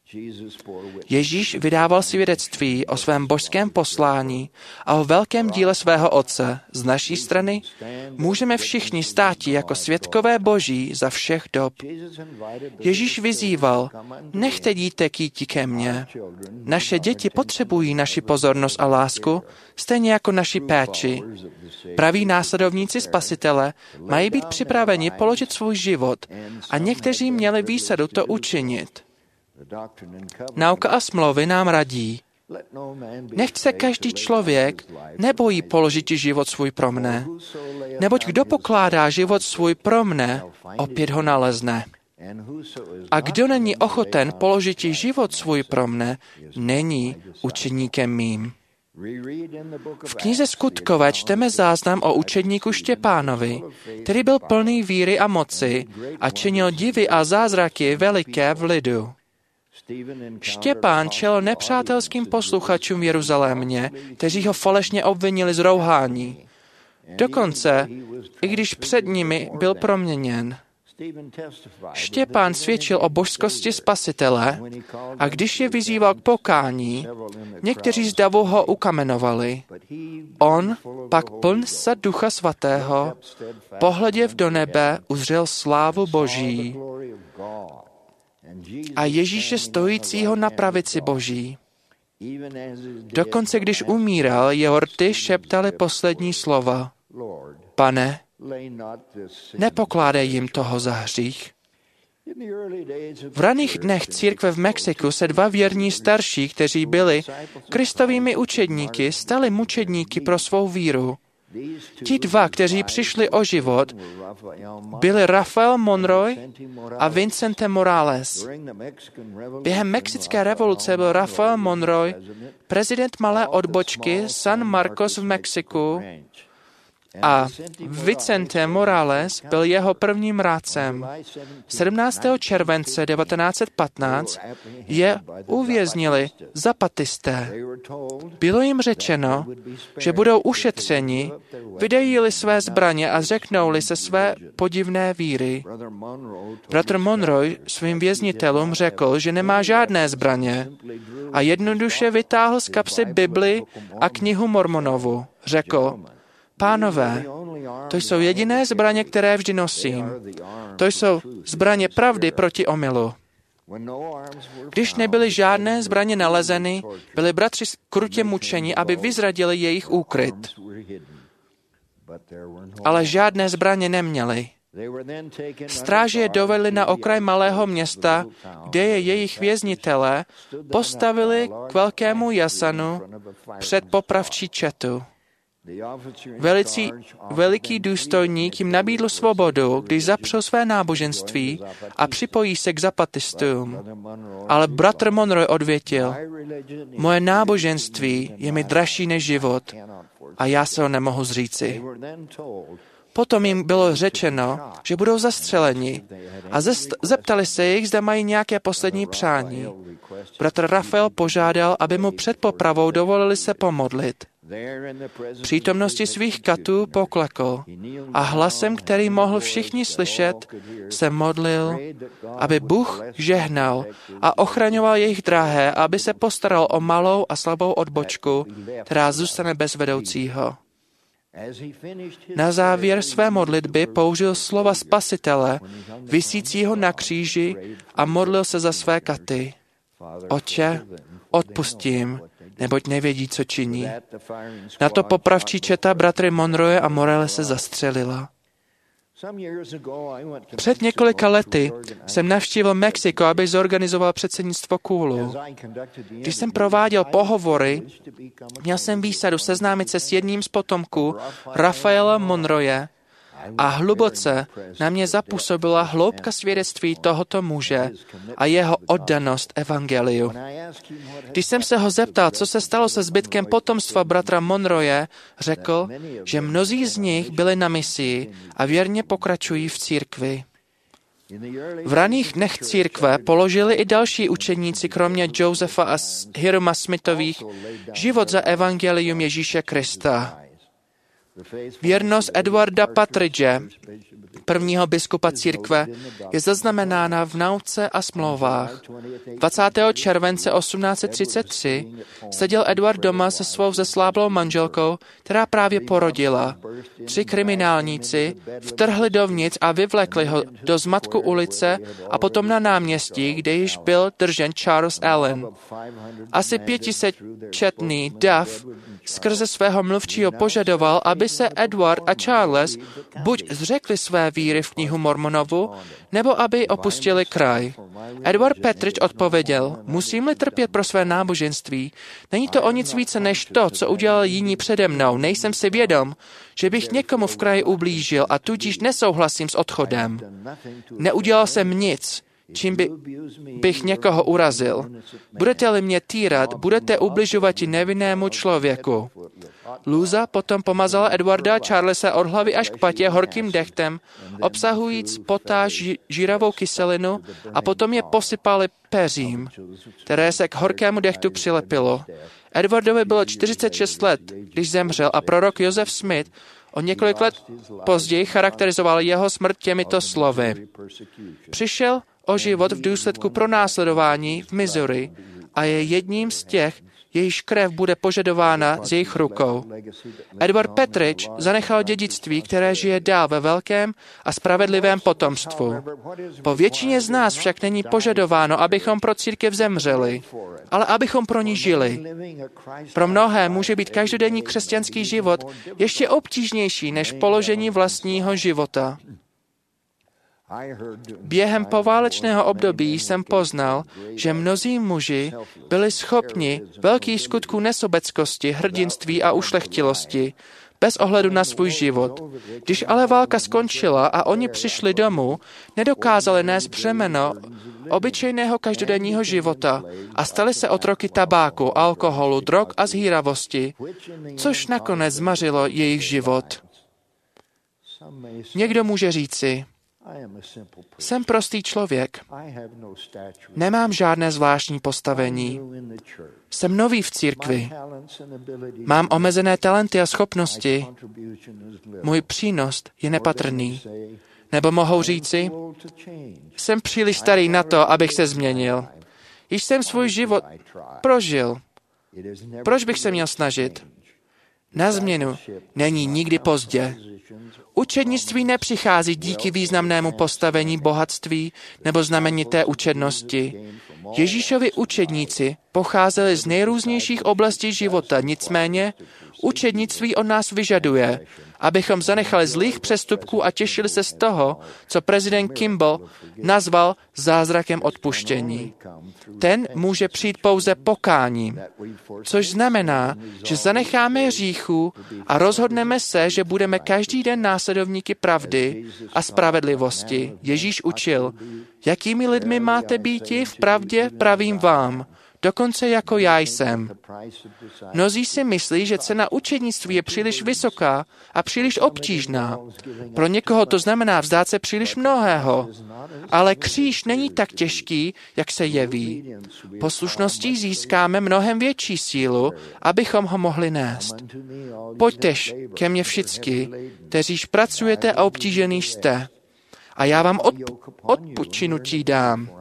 Ježíš vydával svědectví o svém božském poslání a o velkém díle svého Otce. Z naší strany můžeme všichni státi jako svědkové Boží za všech dob. Ježíš vyzýval, nechte dítek jít ke mně. Naše děti potřebují naši pozornost a lásku, stejně jako naši péči. Praví následovníci Spasitele mají být připraveni položit svůj život a někteří měli výsadu to učinit. Nauka a smlouvy nám radí. Nechť se každý člověk nebojí položit život svůj pro mne, neboť kdo pokládá život svůj pro mne, opět ho nalezne. A kdo není ochoten položit život svůj pro mne, není učeníkem mým. V knize Skutkové čteme záznam o učedníku Štěpánovi, který byl plný víry a moci a činil divy a zázraky veliké v lidu. Štěpán čelil nepřátelským posluchačům v Jeruzalémě, kteří ho falešně obvinili z rouhání. Dokonce, i když před nimi byl proměněn. Štěpán svědčil o božskosti Spasitele a když je vyzýval k pokání, někteří z davu ho ukamenovali. On, pak pln se Ducha Svatého, pohleděv do nebe, uzřel slávu Boží a Ježíše stojícího na pravici Boží. Dokonce když umíral, jeho rty šeptaly poslední slova. Pane, nepokládej jim toho za hřích. V raných dnech církve v Mexiku se dva věrní starší, kteří byli Kristovými učedníky, stali mučedníky pro svou víru. Ti dva, kteří přišli o život, byli Rafael Monroy a Vicente Morales. Během mexické revoluce byl Rafael Monroy prezident malé odbočky San Marcos v Mexiku a Vicente Morales byl jeho prvním rádcem. sedmnáctého července devatenáct set patnáct je uvěznili zapatisté. Bylo jim řečeno, že budou ušetřeni, vydají-li své zbraně a zřeknou-li se své podivné víry. Bratr Monroy svým věznitelům řekl, že nemá žádné zbraně a jednoduše vytáhl z kapsy Bibli a knihu Mormonovu. Řekl, pánové, to jsou jediné zbraně, které vždy nosím. To jsou zbraně pravdy proti omylu. Když nebyly žádné zbraně nalezeny, byli bratři krutě mučeni, aby vyzradili jejich úkryt. Ale žádné zbraně neměli. Stráže je dovedli na okraj malého města, kde je jejich věznitelé postavili k velkému jasanu před popravčí četu. Velicí, veliký důstojník jim nabídl svobodu, když zapřel své náboženství a připojí se k zapatistům. Ale bratr Monroy odvětil, moje náboženství je mi dražší než život a já se ho nemohu zříci. Potom jim bylo řečeno, že budou zastřeleni a zeptali se jich, zda mají nějaké poslední přání. Bratr Rafael požádal, aby mu před popravou dovolili se pomodlit. V přítomnosti svých katů poklekl a hlasem, který mohl všichni slyšet, se modlil, aby Bůh žehnal a ochraňoval jejich drahé, aby se postaral o malou a slabou odbočku, která zůstane bez vedoucího. Na závěr své modlitby použil slova Spasitele, visícího na kříži, a modlil se za své katy. Otče, odpustím, neboť nevědí, co činí. Na to popravčí četa bratry Monroye a Morales se zastřelila. Před několika lety jsem navštívil Mexiko, aby zorganizoval předsednictvo Kůlu. Když jsem prováděl pohovory, měl jsem výsadu seznámit se s jedním z potomků Rafaela Monroye a hluboce na mě zapůsobila hloubka svědectví tohoto muže a jeho oddanost evangeliu. Když jsem se ho zeptal, co se stalo se zbytkem potomstva bratra Monroye, řekl, že mnozí z nich byli na misii a věrně pokračují v církvi. V raných dnech církve položili i další učeníci, kromě Josefa a Hiroma Smithových, život za evangelium Ježíše Krista. Věrnost Edwarda Patridge, prvního biskupa církve, je zaznamenána v nauce a smlouvách. dvacátého července osmnáct set třicet tři seděl Edward doma se svou zesláblou manželkou, která právě porodila. Tři kriminálníci vtrhli dovnitř a vyvlekli ho do zmatku ulice a potom na náměstí, kde již byl držen Charles Allen. Asi pětisetčetný Duff skrze svého mluvčího požadoval, aby se Edward a Charles buď zřekli své víry v knihu Mormonovu, nebo aby opustili kraj. Edward Patridge odpověděl, musím-li trpět pro své náboženství, není to o nic více než to, co udělali jiní přede mnou. Nejsem si vědom, že bych někomu v kraji ublížil a tudíž nesouhlasím s odchodem. Neudělal jsem nic, čím by, bych někoho urazil. Budete-li mě týrat, budete ubližovat i nevinnému člověku. Lůza potom pomazala Edwarda a Charlese od hlavy až k patě horkým dechtem, obsahujíc potáž žíravou kyselinu, a potom je posypali peřím, které se k horkému dechtu přilepilo. Edwardovi bylo čtyřicet šest let, když zemřel, a prorok Joseph Smith o několik let později charakterizoval jeho smrt těmito slovy. Přišel o život v důsledku pronásledování v Missouri a je jedním z těch, jejíž krev bude požadována z jejich rukou. Edward Patridge zanechal dědictví, které žije dál ve velkém a spravedlivém potomstvu. Po většině z nás však není požadováno, abychom pro církev zemřeli, ale abychom pro ní žili. Pro mnohé může být každodenní křesťanský život ještě obtížnější než položení vlastního života. Během poválečného období jsem poznal, že mnozí muži byli schopni velkých skutků nesobeckosti, hrdinství a ušlechtilosti, bez ohledu na svůj život. Když ale válka skončila a oni přišli domů, nedokázali nést břemeno obyčejného každodenního života a stali se otroky tabáku, alkoholu, drog a zhýravosti, což nakonec zmařilo jejich život. Někdo může říci, jsem prostý člověk, nemám žádné zvláštní postavení, jsem nový v církvi, mám omezené talenty a schopnosti, můj přínos je nepatrný. Nebo mohou říci, jsem příliš starý na to, abych se změnil. Již jsem svůj život prožil. Proč bych se měl snažit? Na změnu není nikdy pozdě. Učednictví nepřichází díky významnému postavení, bohatství nebo znamenité učednosti. Ježíšovi učedníci pocházeli z nejrůznějších oblastí života, nicméně učednictví od nás vyžaduje, abychom zanechali zlých přestupků a těšili se z toho, co prezident Kimball nazval zázrakem odpuštění. Ten může přijít pouze pokáním, což znamená, že zanecháme hříchu a rozhodneme se, že budeme každý den následovníky pravdy a spravedlivosti. Ježíš učil, jakými lidmi máte býti, v pravdě pravím vám, dokonce jako já jsem. Mnozí si myslí, že cena učednictví je příliš vysoká a příliš obtížná. Pro někoho to znamená vzdát se příliš mnohého. Ale kříž není tak těžký, jak se jeví. Poslušností získáme mnohem větší sílu, abychom ho mohli nést. Pojďtež ke mně všichni, kteříž pracujete a obtížený jste, a já vám odp- odpočinutí dám.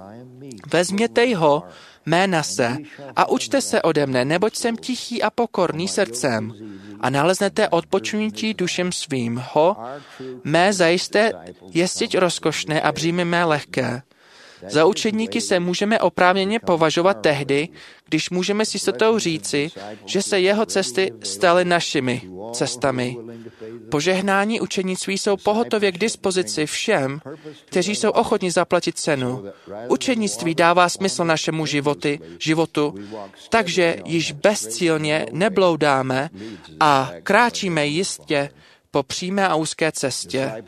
Vezměte ho, mé nase, a učte se ode mne, neboť jsem tichý a pokorný srdcem, a naleznete odpočinutí dušem svým. Ho, mé zajisté jestiť rozkošné a břímě mé lehké. Za učedníky se můžeme oprávněně považovat tehdy, když můžeme s jistotou říci, že se jeho cesty staly našimi cestami. Požehnání učednictví jsou pohotově k dispozici všem, kteří jsou ochotni zaplatit cenu. Učednictví dává smysl našemu životy, životu, takže již bezcílně nebloudáme a kráčíme jistě po přímé a úzké cestě.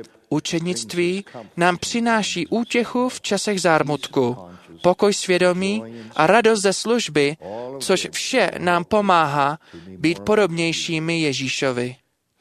Učednictví nám přináší útěchu v časech zármutku, pokoj svědomí a radost ze služby, což vše nám pomáhá být podobnějšími Ježíšovi.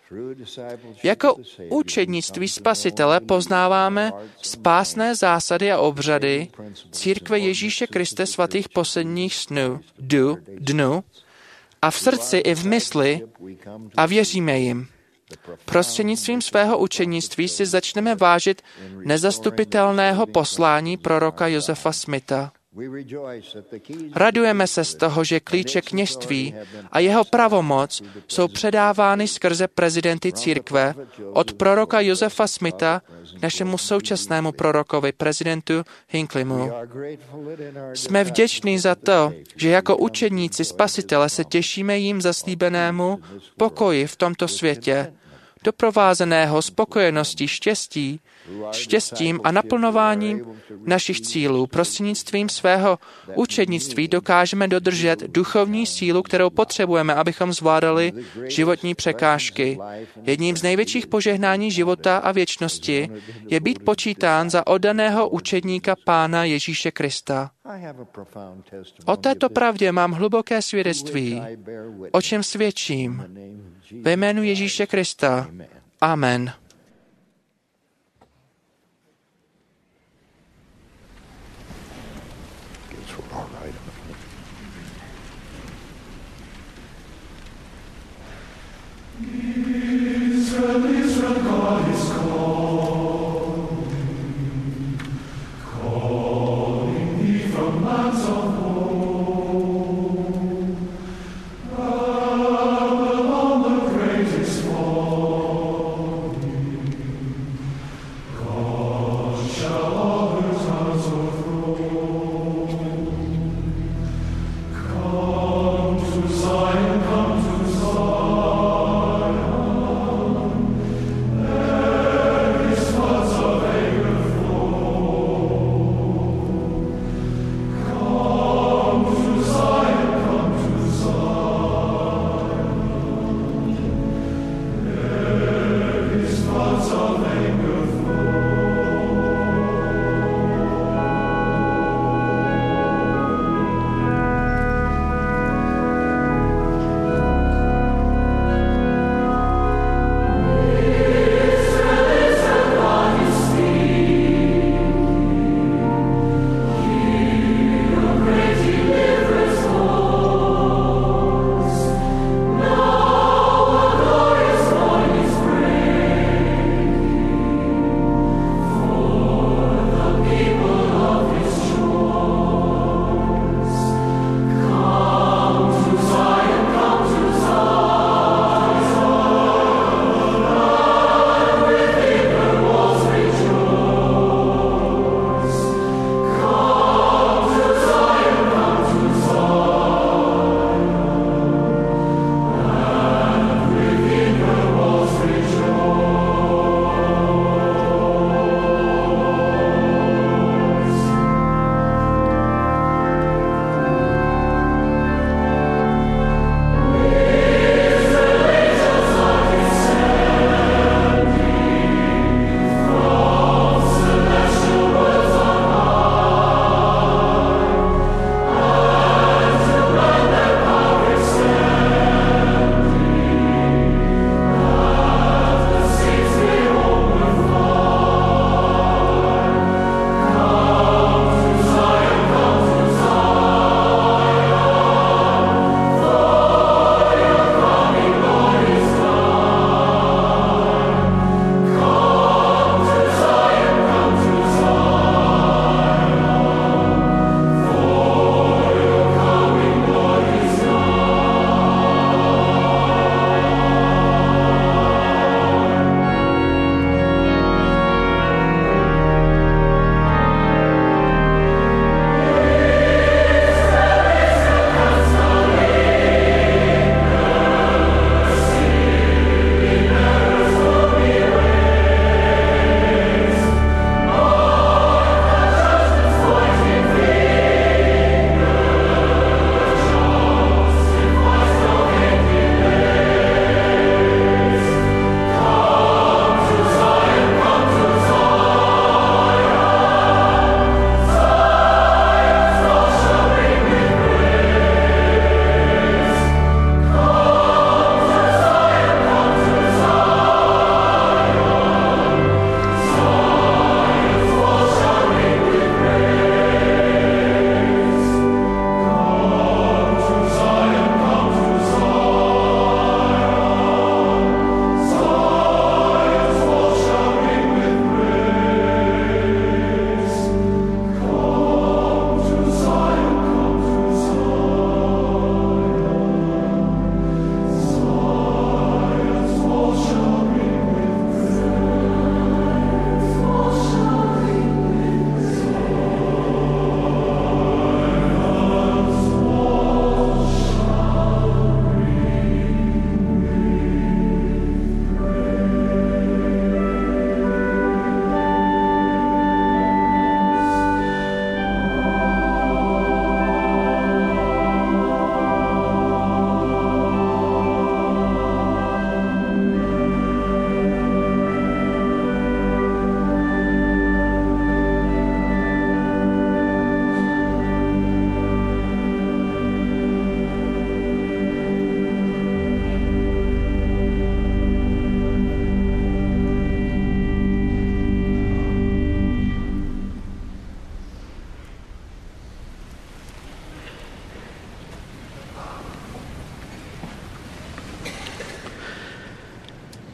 Jako učednictví Spasitele poznáváme spásné zásady a obřady církve Ježíše Kriste svatých posledních snů, dů, dnů, a v srdci i v mysli a věříme jim. Prostřednictvím svého učenictví si začneme vážit nezastupitelného poslání proroka Josefa Smitha. Radujeme se z toho, že klíče kněžství a jeho pravomoc jsou předávány skrze prezidenty církve od proroka Josefa Smitha k našemu současnému prorokovi, prezidentu Hinckleymu. Jsme vděční za to, že jako učedníci Spasitele se těšíme jim zaslíbenému pokoji v tomto světě, doprovázeného spokojeností, štěstí, štěstím a naplnováním našich cílů. Prostřednictvím svého učednictví dokážeme dodržet duchovní sílu, kterou potřebujeme, abychom zvládali životní překážky. Jedním z největších požehnání života a věčnosti je být počítán za oddaného učedníka Pána Ježíše Krista. O této pravdě mám hluboké svědectví, o čem svědčím. Ve jménu Ježíše Krista. Amen. Zion, come to Zion.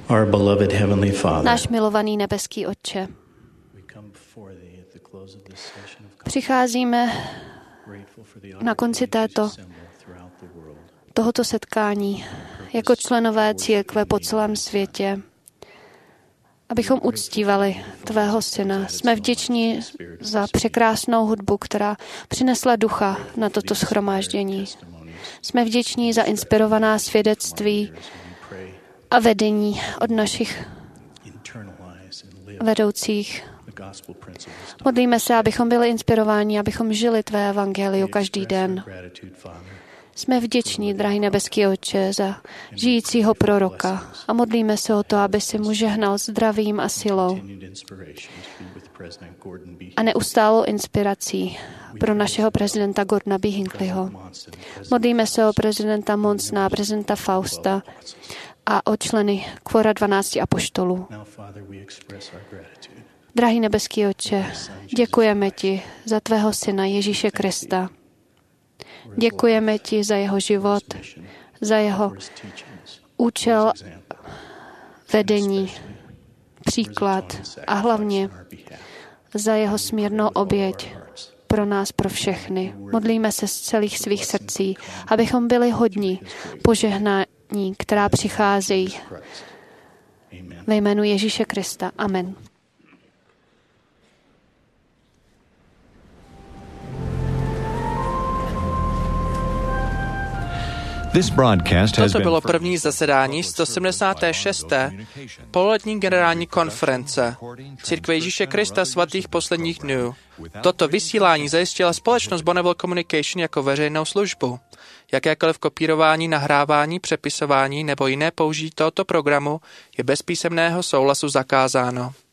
Our beloved Heavenly Father, náš milovaný nebeský Otče, přicházíme na konci této, tohoto setkání jako členové církve po celém světě, abychom uctívali tvého syna. Jsme vděční za překrásnou hudbu, která přinesla ducha na toto shromáždění. Jsme vděční za inspirovaná svědectví a vedení od našich vedoucích. Modlíme se, abychom byli inspirováni, abychom žili tvé evangeliu každý den. Jsme vděční, drahý nebeský Otče, za žijícího proroka a modlíme se o to, aby si mu žehnal zdravím a silou a neustálou inspirací pro našeho prezidenta Gordona B. Hinckleyho. Modlíme se o prezidenta Monsna, prezidenta Fausta a o členy kvora dvanácti apoštolů. Drahý nebeský Otče, děkujeme ti za tvého syna Ježíše Krista. Děkujeme ti za jeho život, za jeho účel, vedení, příklad a hlavně za jeho smírnou oběť pro nás, pro všechny. Modlíme se z celých svých srdcí, abychom byli hodní požehnání, která přicházejí ve jménu Ježíše Krista. Amen. Toto bylo první zasedání sto sedmdesáté šesté pololetní generální konference Církve Ježíše Krista svatých posledních dnů. Toto vysílání zajistila společnost Bonneville Communication jako veřejnou službu. Jakékoliv kopírování, nahrávání, přepisování nebo jiné použití tohoto programu je bez písemného souhlasu zakázáno.